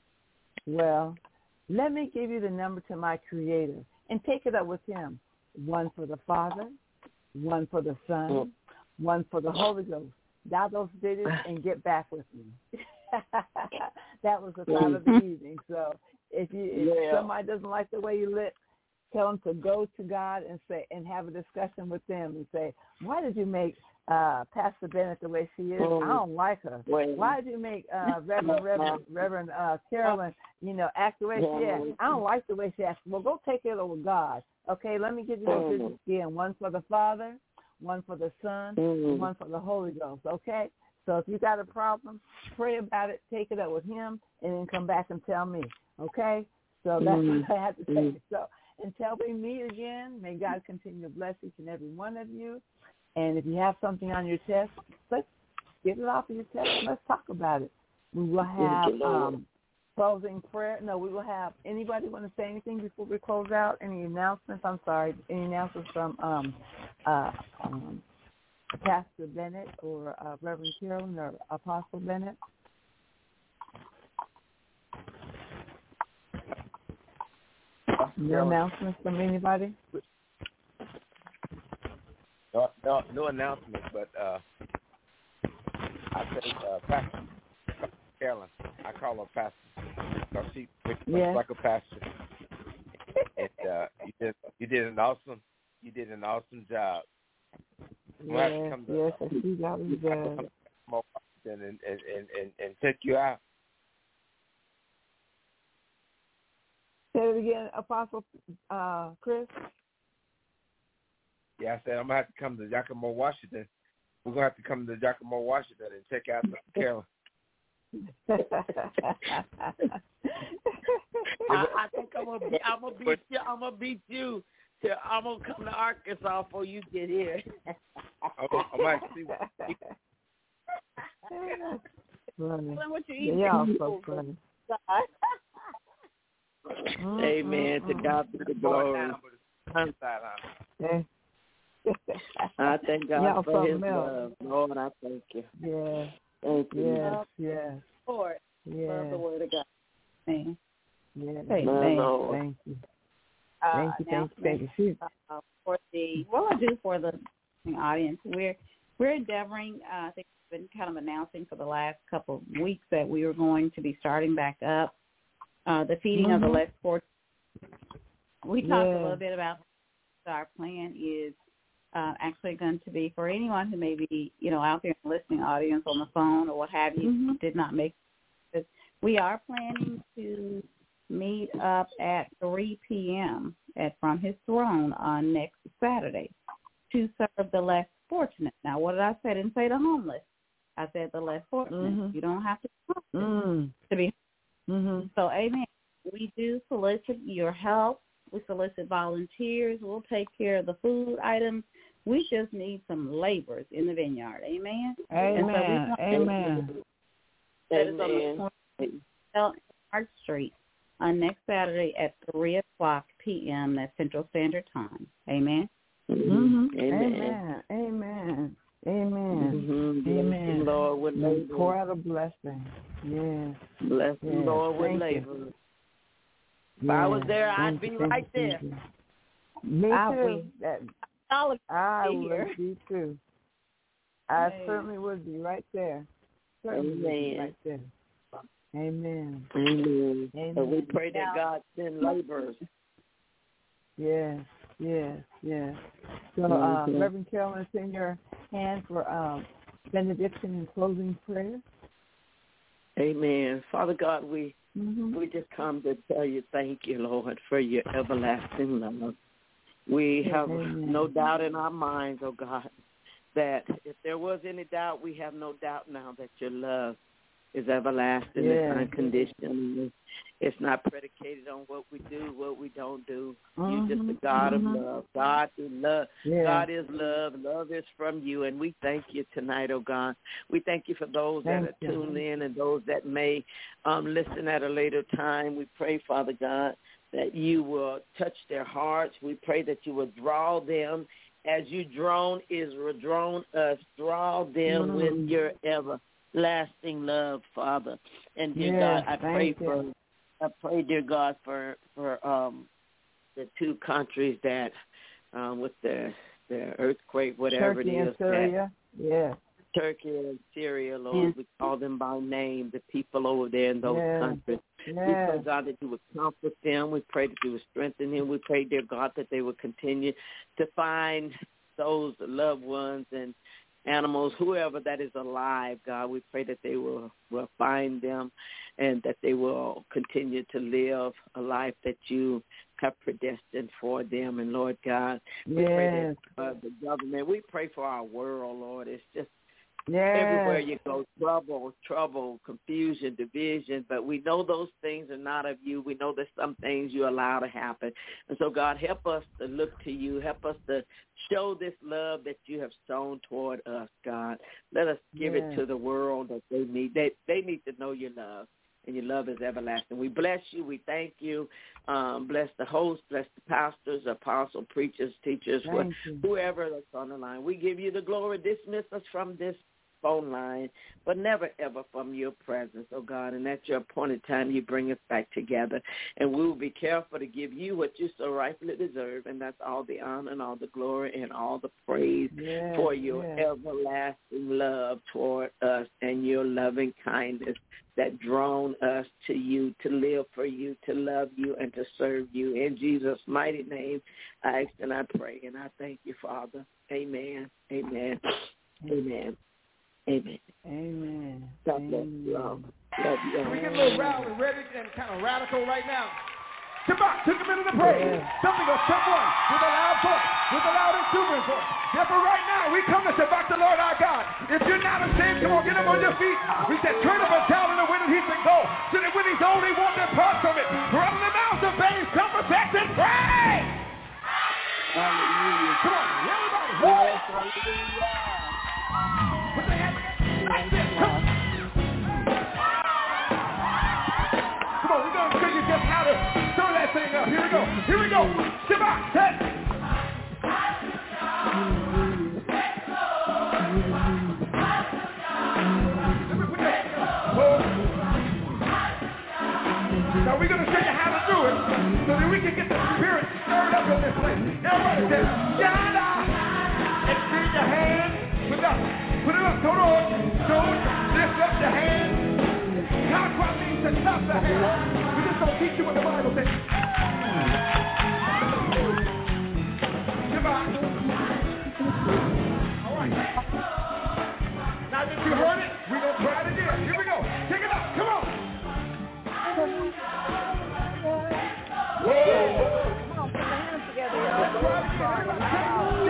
Well, let me give you the number to my Creator and take it up with Him. One for the Father, one for the Son, one for the Holy Ghost. Dial those digits and get back with me. That was the thought of the evening. So if you if yeah. somebody doesn't like the way you look, tell them to go to God and say and have a discussion with them and say, why did you make uh, Pastor Bennett the way she is? I don't like her. Why did you make uh, Reverend Reverend Reverend uh, Carolyn, you know, act the way she acts? I don't like the way she acts. Well, go take it over God. Okay, let me give you those digits again. One for the Father, one for the Son, and one for the Holy Ghost. Okay. So if you got a problem, pray about it, take it up with Him, and then come back and tell me, okay? So that's mm-hmm. what I have to say. Mm-hmm. So until we meet again, may God continue to bless each and every one of you. And if you have something on your chest, let's get it off of your chest and let's talk about it. We will have um, closing prayer. No, we will have, anybody want to say anything before we close out? Any announcements? I'm sorry, any announcements from um, uh, um, Pastor Bennett or uh, Reverend Carolyn or Apostle Bennett? No announcements from anybody? No, no, no announcements, but uh, I say uh, Pastor Carolyn. I call her Pastor because she looks yes. like a pastor. And uh, you did you did an awesome you did an awesome job. Yes, yes, to, I see that was good. And, and, and, and, and take you out. Say it again, Apostle uh, Chris. Yeah, I said I'm gonna have to come to Yakima, Washington. We're gonna have to come to Yakima, Washington, and check out Mister Carroll. I, I think I'm gonna, be, I'm gonna beat you. I'm gonna beat you. To, I'm gonna come to Arkansas before you get here. I might see what. What you eating? Yeah, so funny. Amen. To God be the glory. Yeah. I thank God Y'all for His else. love, Lord. I thank you. Yeah. Thank you. Yes. Yes. Lord, Yes. love the Word of God. Amen. Yes. Amen. Lord. Thank you. Uh, Thank you. Thank you. Thank you. Uh, for the what I do for the audience, we're we're endeavoring. Uh, I think we've been kind of announcing for the last couple of weeks that we are going to be starting back up uh, the feeding mm-hmm. of the less fortunate. We talked yeah. a little bit about our plan is uh, actually going to be for anyone who may be, you know, out there in the listening audience on the phone or what have you, mm-hmm. did not make it. We are planning to meet up at three p.m. at From His Throne on next Saturday to serve the less fortunate. Now, what did I say? I didn't say the homeless. I said the less fortunate. Mm-hmm. You don't have to mm. to be. Mm-hmm. So, amen. We do solicit your help. We solicit volunteers. We'll take care of the food items. We just need some laborers in the vineyard. Amen? Amen. So Amen. that is on the Arch Street on next Saturday at three o'clock p.m. That's Central Standard Time. Amen? Mm-hmm. Amen. Amen. Amen. Amen. Mm-hmm. Amen. Lord, with labor. Pour out a blessing. Yes. Bless yes. the Lord with Thank labor. you. If I was Yes. there, Thank I'd be you, right you, there. Me I'll too. be- That, All of I be here. would be too. I Amen. certainly would be right there. Certainly would be Amen. right there. Amen. Amen. Amen. So we pray that Now- God send laborers. Yes, yes, yes. So, uh, Mhm. Reverend Carolyn, it's in your hand for um, benediction and closing prayer. Amen. Father God, we Mm-hmm. we just come to tell you thank you, Lord, for your everlasting love. We have Amen. no doubt in our minds, oh God, that if there was any doubt, we have no doubt now that your love is everlasting, Yes. it's unconditional. It's not predicated on what we do, what we don't do. Mm-hmm. You're just a God mm-hmm. of love. God who love. Yes. God is love. Love is from you, and we thank you tonight, oh God. We thank you for those Thank that you. are tuned in and those that may um, listen at a later time. We pray, Father God, that you will touch their hearts. We pray that you will draw them as you drawn Israel, drawn us, draw them Mm. with your everlasting love, Father. And dear Yes, God, I thank pray you. for, I pray, dear God, for for um, the two countries that um, with the the earthquake, whatever Turkey it and is, Syria. Yes. that Turkey and Syria, Lord, Yes. we call them by name, the people over there in those Yes. countries. We pray, Yes. God, that you would comfort them. We pray that you would strengthen them. We pray, dear God, that they would continue to find those loved ones and animals, whoever that is alive, God. We pray that they will, will find them and that they will continue to live a life that you have predestined for them. And, Lord God, we Yes. pray that uh, the government, we pray for our world, Lord. It's just Yes. everywhere you go, trouble, trouble, confusion, division. But we know those things are not of you. We know there's some things you allow to happen. And so, God, help us to look to you. Help us to show this love that you have shown toward us, God. Let us give Yes. it to the world that they need. They, they need to know your love, and your love is everlasting. We bless you. We thank you. Um, bless the host. Bless the pastors, apostles, preachers, teachers, Thank you. whoever that's on the line. We give you the glory. Dismiss us from this phone line, but never, ever from your presence, oh God. And at your appointed time, you bring us back together. And we will be careful to give you what you so rightfully deserve, and that's all the honor and all the glory and all the praise Yes. for your Yes. everlasting love toward us and your loving kindness that drawn us to you, to live for you, to love you, and to serve you. In Jesus' mighty name, I ask and I pray, and I thank you, Father. Amen. Amen. Amen. Amen. Amen. God bless you all. Love you all. Can we get a little rowdy, ready and kind of radical right now? Shabbat, took a minute to praise. Something goes step one with a loud voice, with a loud exuberant voice. Therefore, right now, we come to Shabbat the Lord our God. If you're not ashamed, come on, get up on your feet. We said, turn up a towel in the wind and he said, go. So that when he's only one that parts from it, run the mouths of babes, come protect and pray. Hallelujah. Come on, everybody. Yes, hallelujah. Put your hands together. Like this. Come on. Come on, we're going to show you just how to stir that thing up. Here we go. Here we go. Shabbat. Set. Now we're going to show you how to do it so that we can get the spirit stirred up in this place. Everybody say, Yada! Extend your hand with us. Put it up. Don't on. Don't lift up your hand. Counterclockwise means to clap the hand. We just don't teach you what the Bible says. Goodbye. All right. Now that you heard it, we're going to try it again. Here we go. Take it up. Come on. Whoa. Come on, put your hands together, y'all.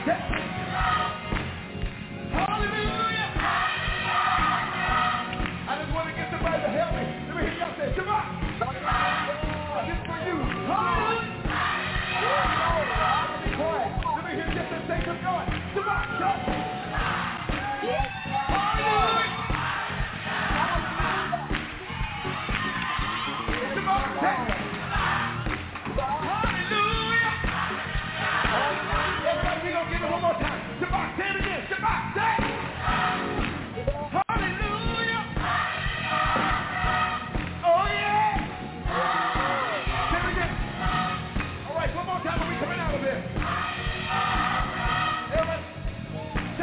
Say, hallelujah. I just want to get somebody to help me. Let me hear y'all say, Shabbat. This is for you. Hallelujah. Be quiet. Let me hear just say some joy. Shabbat. Shabbat. Hallelujah. Shabbat. Hallelujah. Everybody, we gonna give it one more time. Shabbat. Say it again. Shabbat. Say it. Hallelujah. Oh yeah. Say it again. All right, one more time and we coming out of here. Everybody.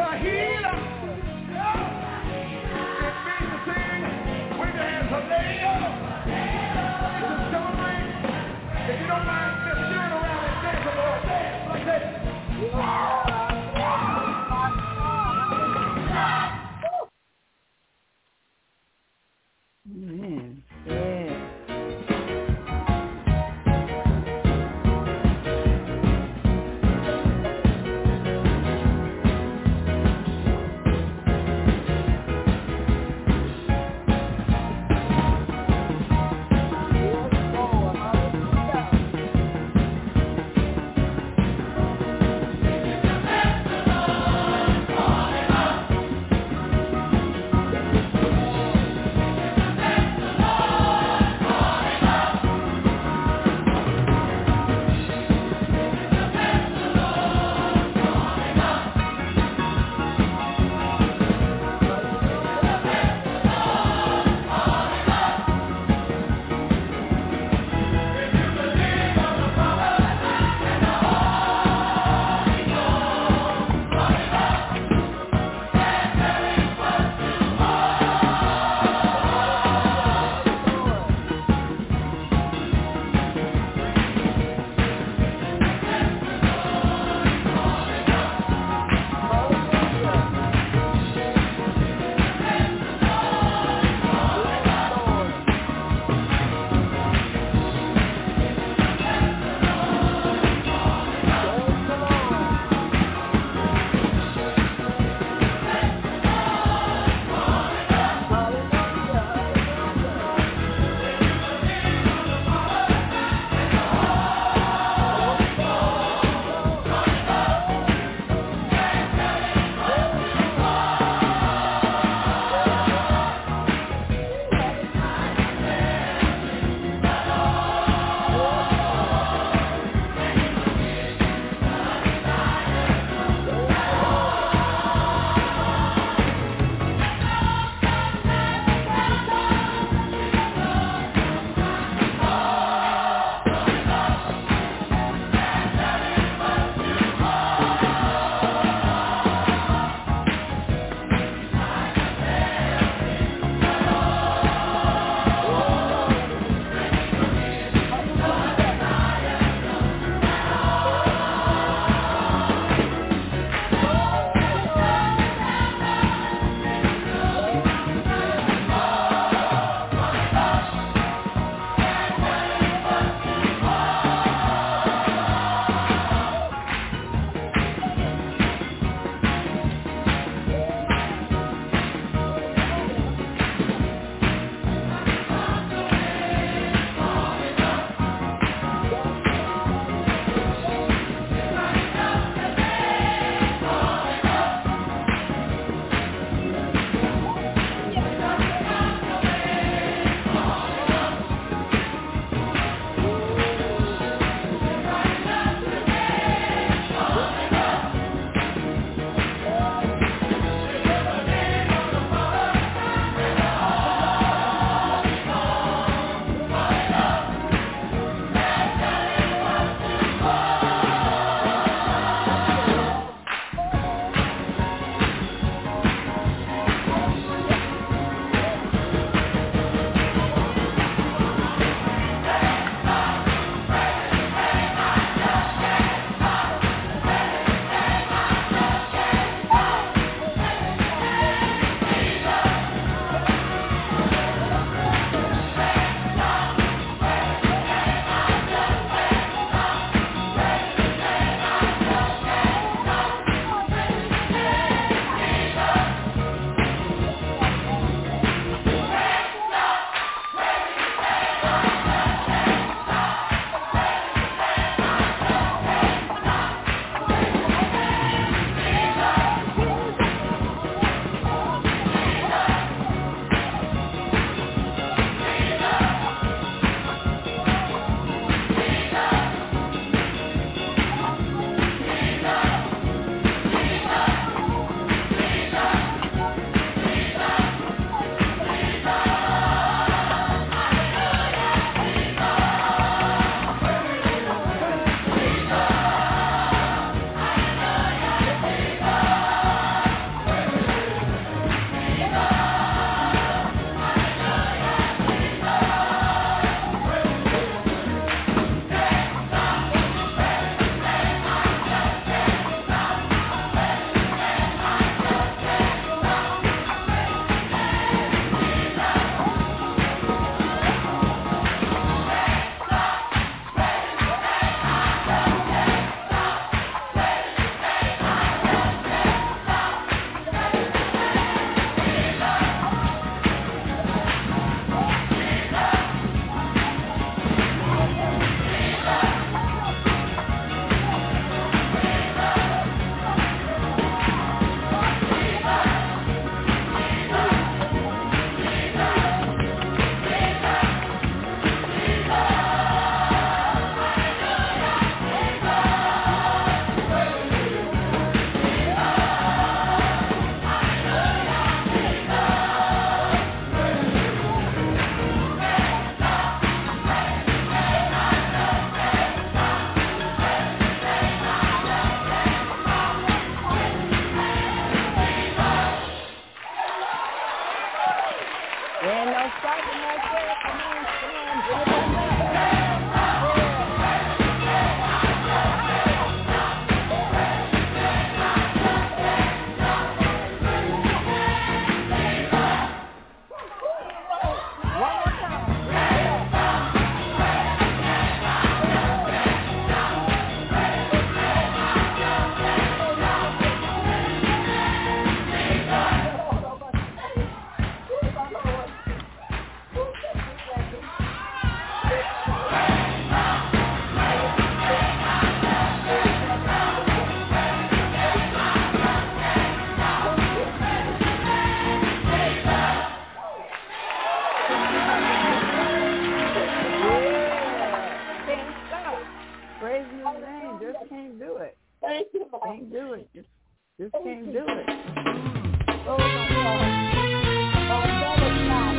can't do it. Just, just can't do it. Oh, my God. Oh, that is not.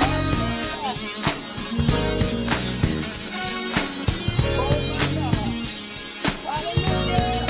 Oh, my God. Hallelujah.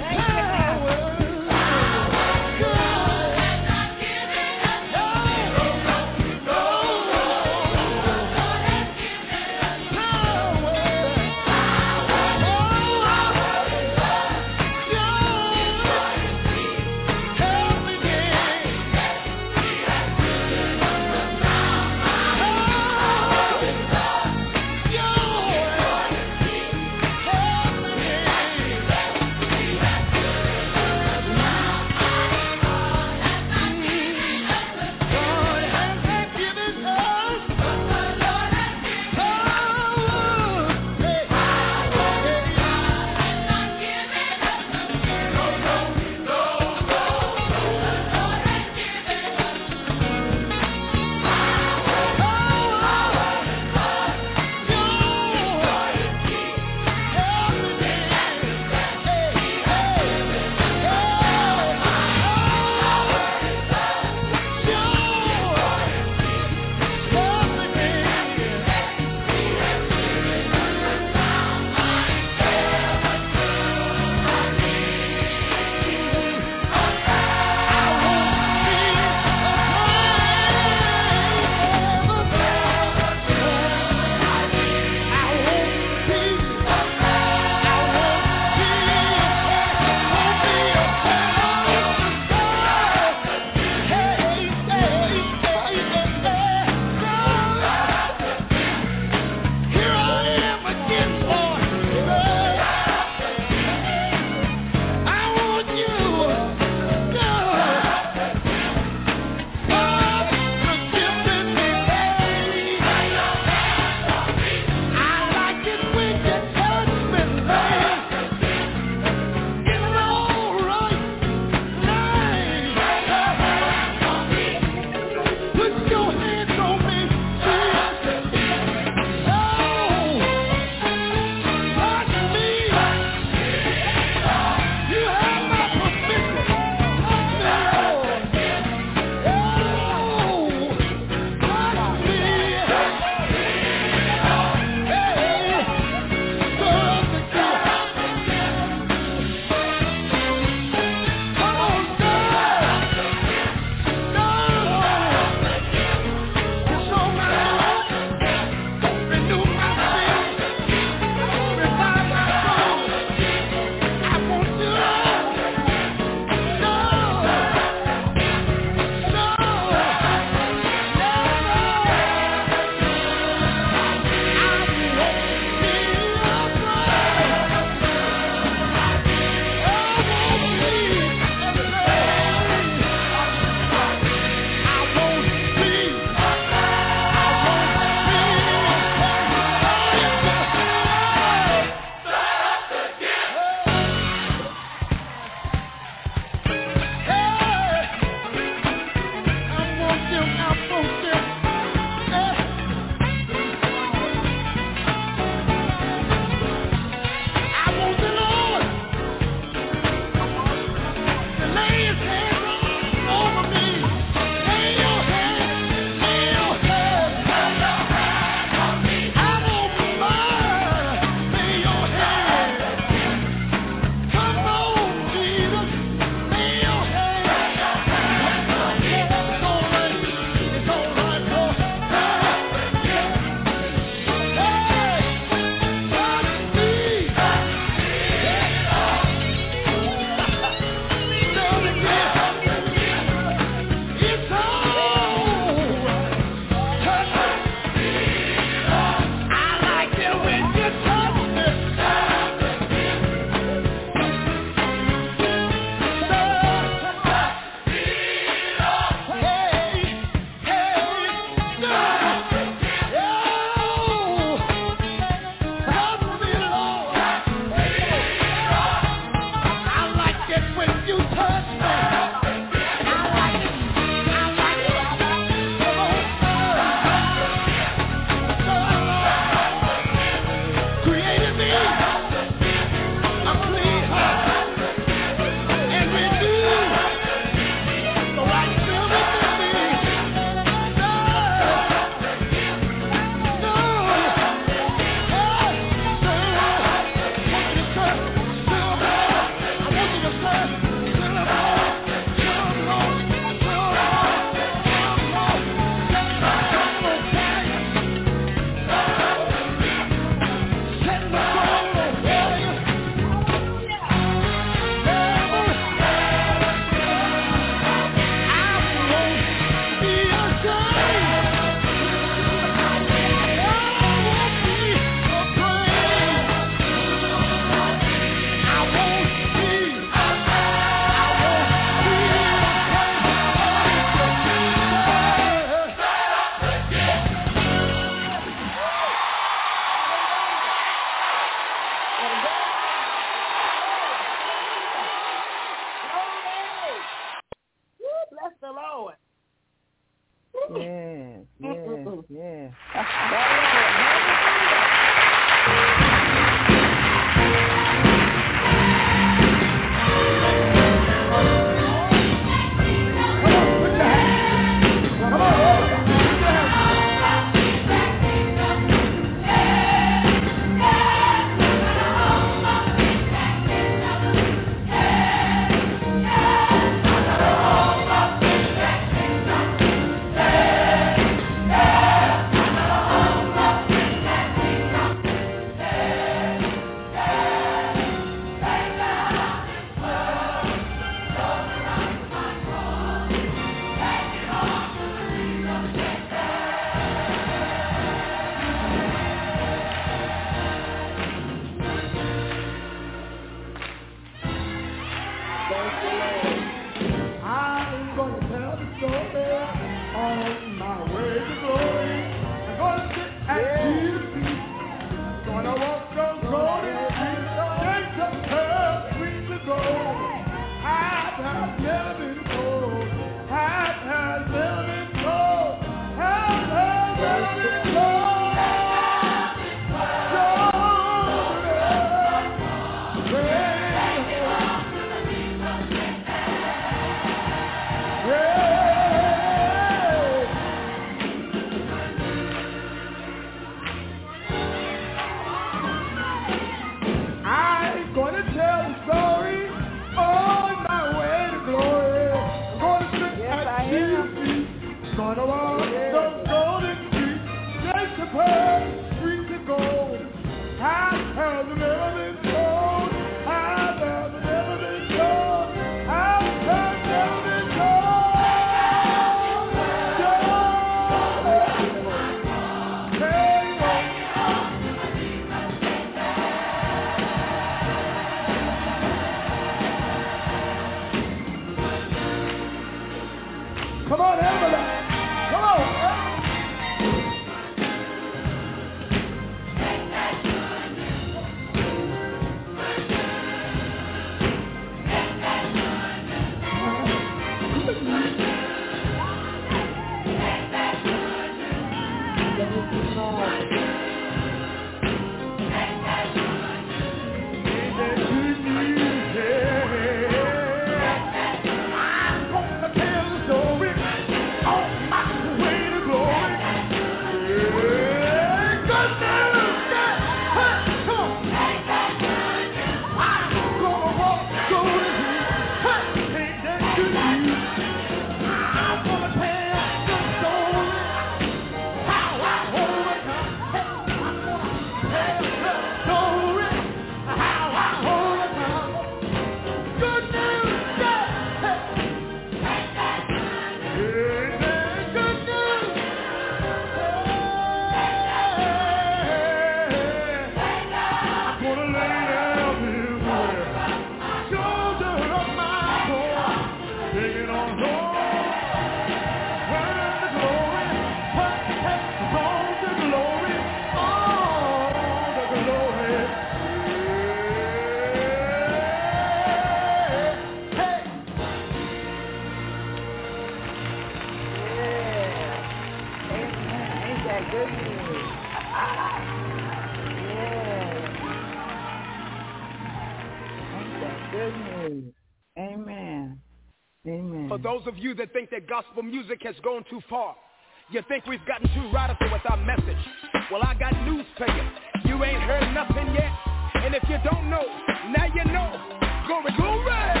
For those of you that think that gospel music has gone too far, you think we've gotten too radical with our message. Well, I got news for you. You ain't heard nothing yet. And if you don't know, now you know. Glory, glory!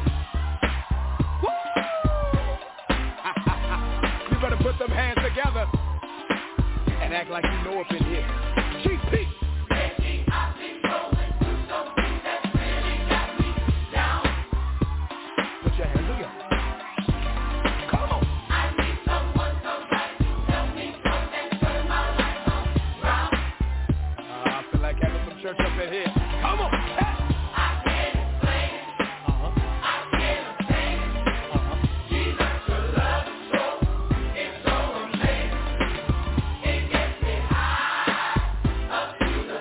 You better put them hands together and act like you know up in here. Chief Pete. Church up in here. Come on. I can't explain. Uh-huh. I can't explain. Uh-huh. Jesus, your love is so, it's so amazing. It gets me high up to the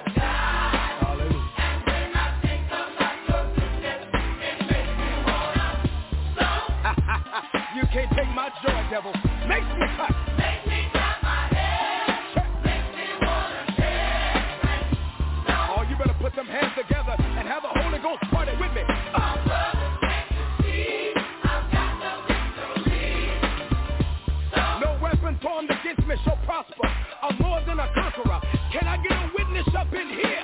finish up in here.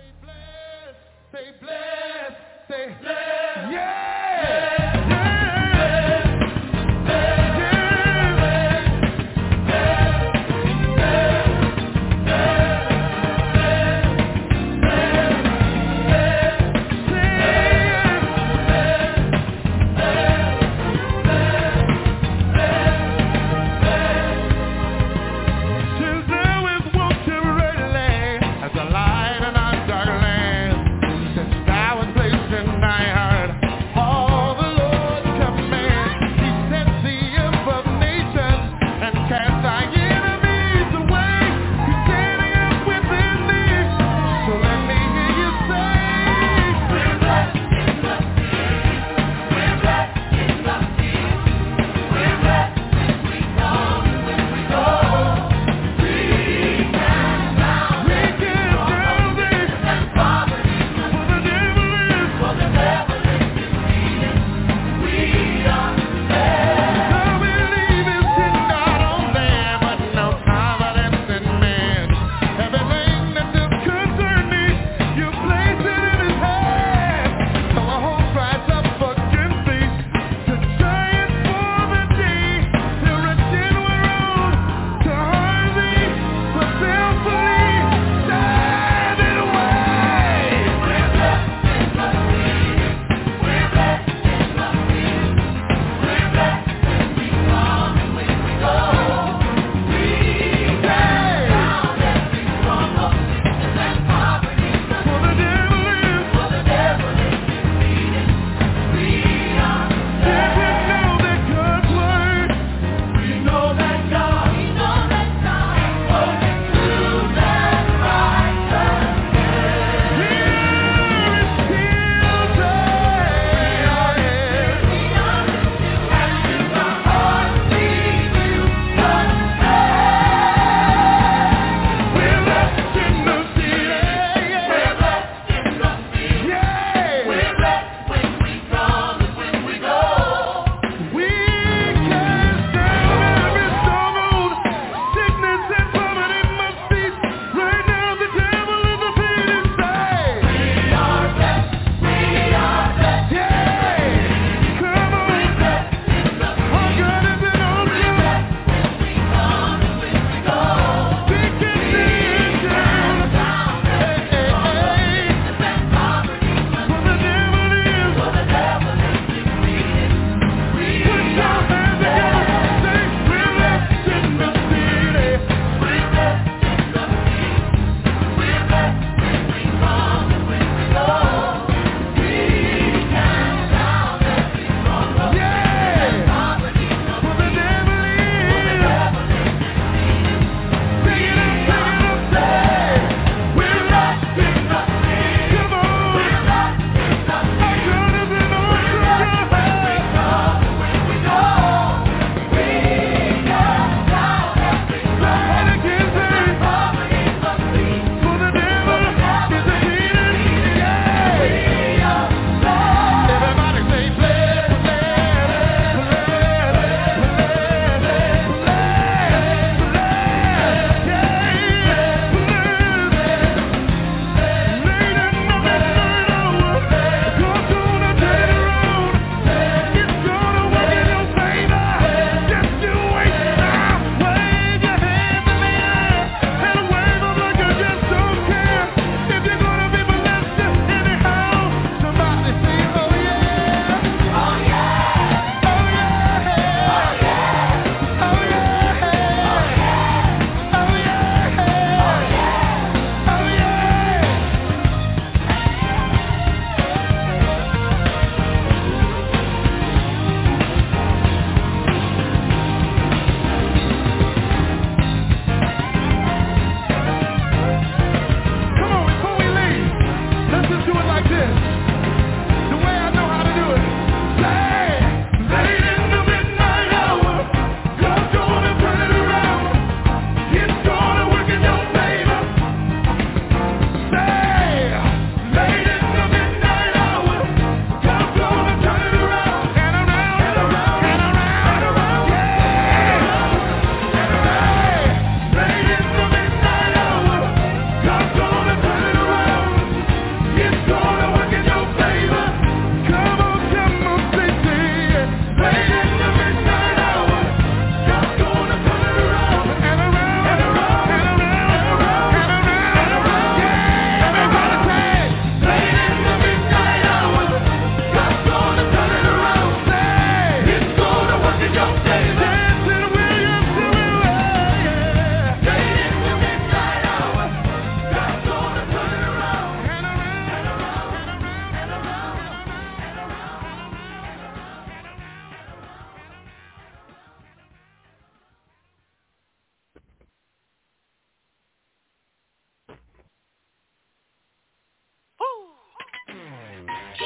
Say bless, say bless, yeah, yeah. All the Lord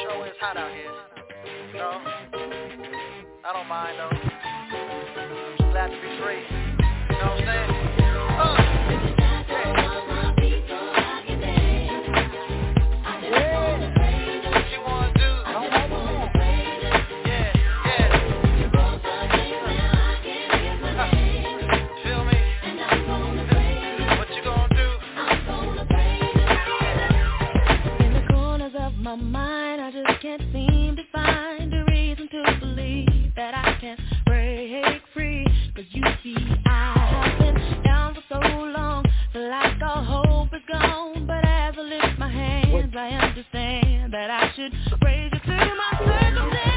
sure is hot out here. You know? I don't mind though. I'm just glad to be free. You know what I'm saying? Uh. My mind, I just can't seem to find a reason to believe that I can break free. Cause you see, I have been down for so long, feel like all hope is gone. But as I lift my hands, I understand that I should raise it to my circumstance.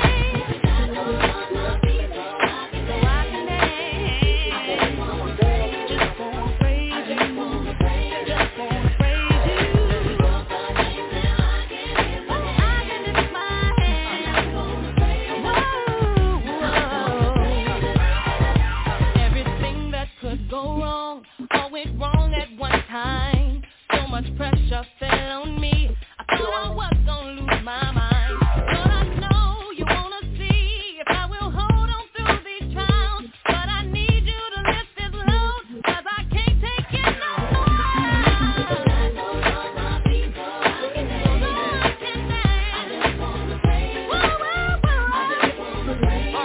Pressure fell on me. I thought I was gonna lose my mind. Lord, I know you wanna see if I will hold on through these trials. But I need you to lift this load, cause I can't take it no more. So I can dance. Whoa, whoa, whoa.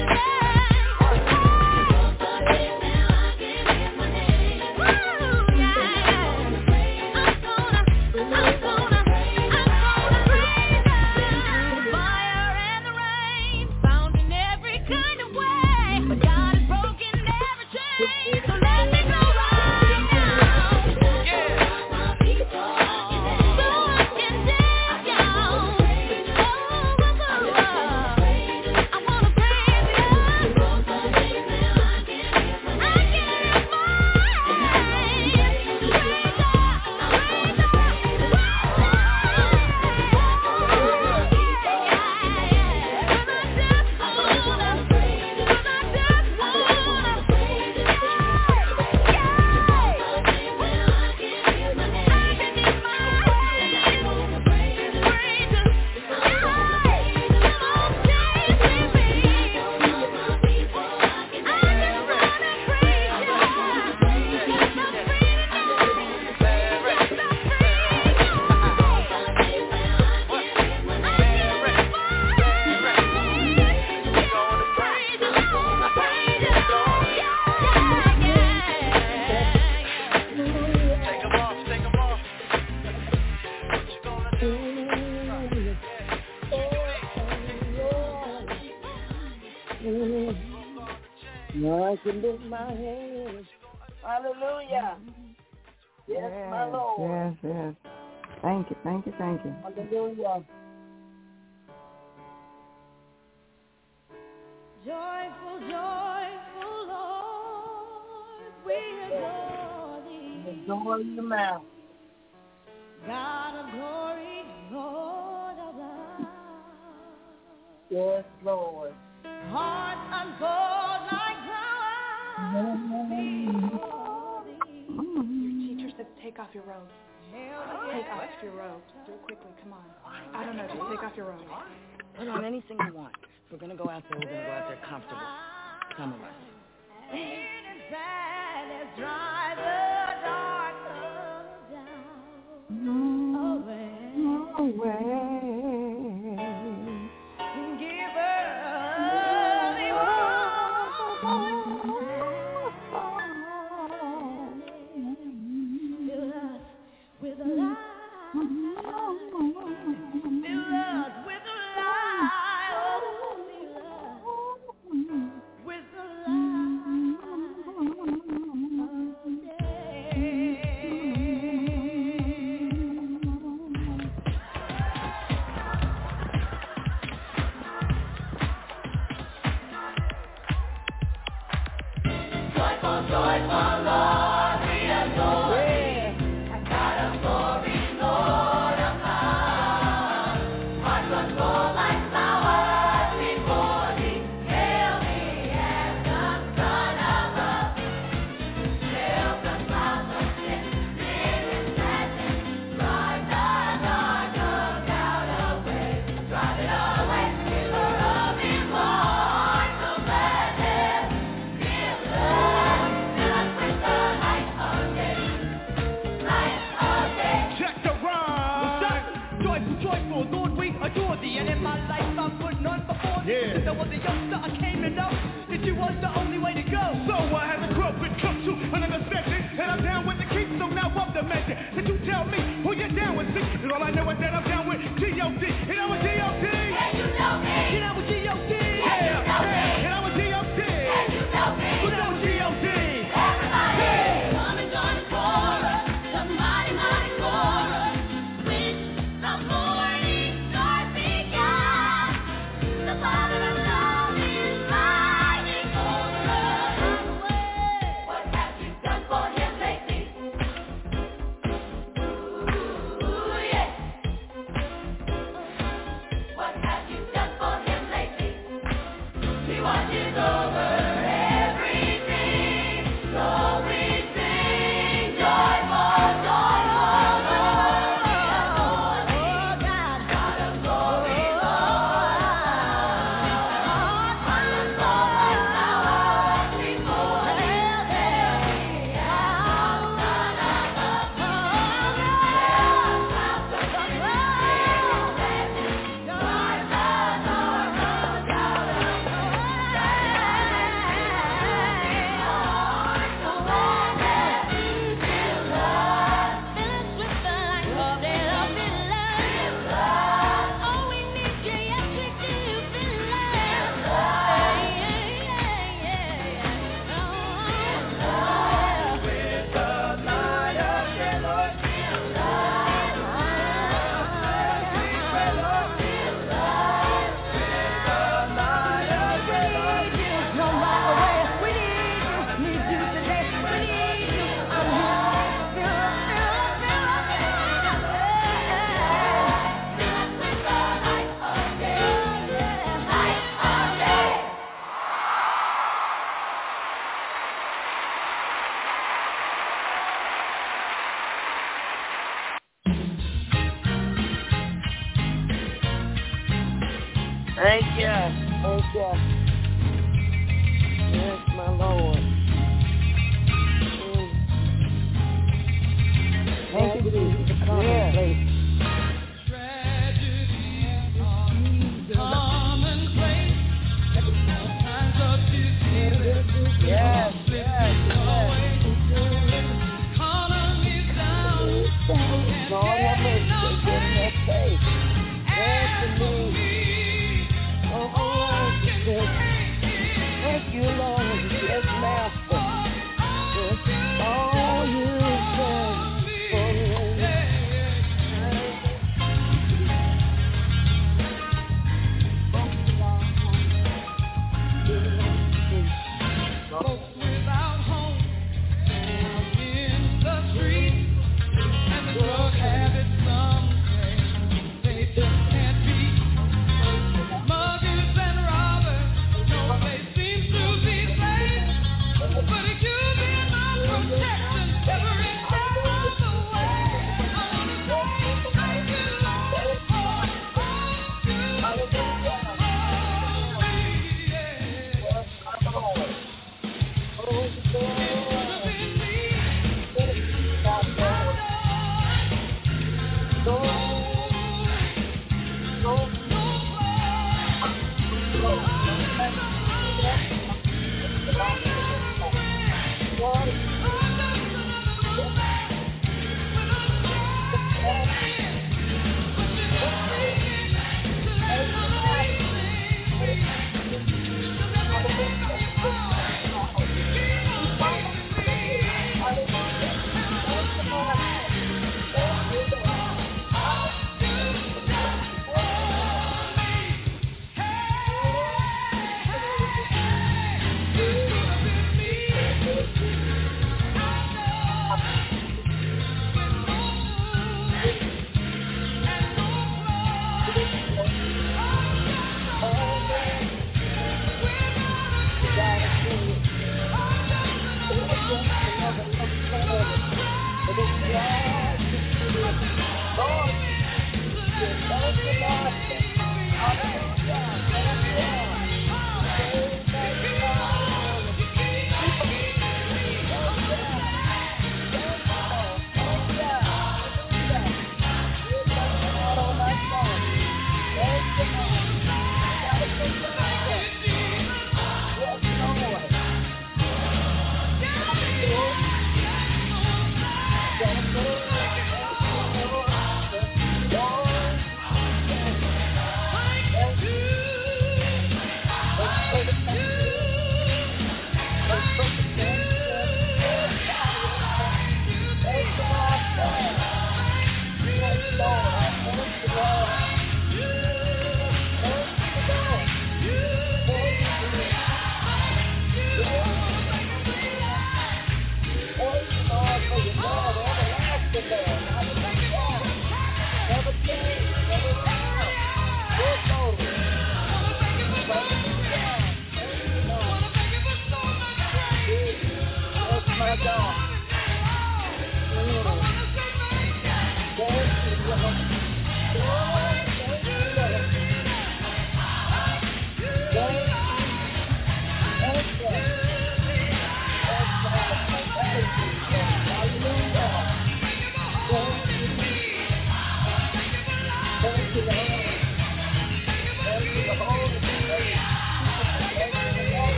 I can lift my hands. Hallelujah. Yes, yes, my Lord. Yes, yes. Thank you, thank you, thank you. Hallelujah. Joyful, joyful Lord, we adore thee. Adore you now. God of glory, Lord of love. Yes, Lord. Hearts unfold like flowers before thee. Your teacher said take off your robes. Take off your robes. Do it quickly, come on. I don't know, just take off your robes. Put on anything you want. If we're going to go out there, we're going to go out there comfortable. Some of us. Drive the darkness down. Away. Away. Give early fill us with a light. Fill us with a light. Oh, fill us with a light. joyful, joyful, Lord, we adore thee. And in my life I put none before thee. Yeah. Since I was a youngster, I came to know that you was the only way to go. So I had to grow and come to an understanding, and I'm down with the king, so now I'm the magic. Did you tell me who you're down with? See, and all I know is that I'm down with G O D. And I'm a G O D. And you know me. And I'm a G O D. Yeah, yeah. And I'm a G O D. And you know me. Who's that G O D? Everybody, yeah. Come and join the chorus, the mighty, mighty chorus, which the morning star began. The Father of love is riding over us. What have you done for him lately? Ooh, yeah. What have you done for him lately? He watches over everything, so we sing joyful, joyful, Lord. Oh God, God of glory, Lord. Wonderful and power before him there. Son of the Father, Mount of the Lord, joy the Lord, no doubt of Thank you. Thank you. Yes, my Lord. Mm. Thank you, Jesus, for coming, Yeah. please. Yes, yes, yes. Lord have mercy. Give me that faith. Yes, indeed. Oh, Lord, yes. Thank you, Lord. Yes, ma'am.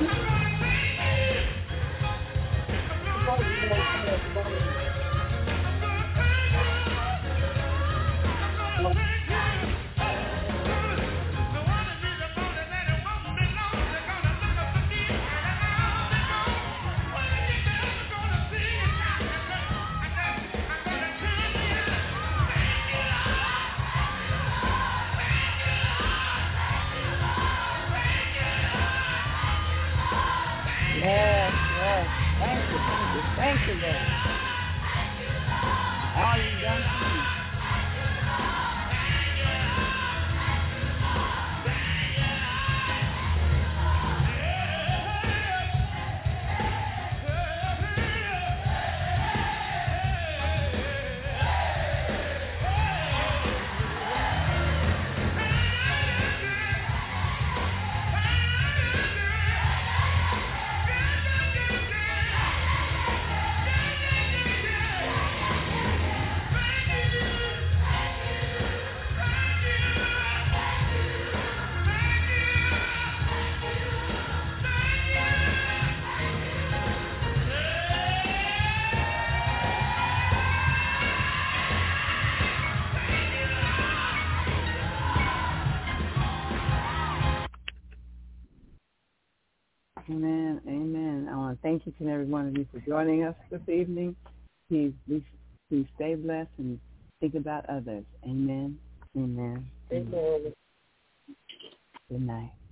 Yes, yes. Thank you, thank you, thank you, Lord. All you've done for me. Amen, amen. I want to thank each and every one of you for joining us this evening. Please, please, please stay blessed and think about others. Amen, amen. Amen. Good night.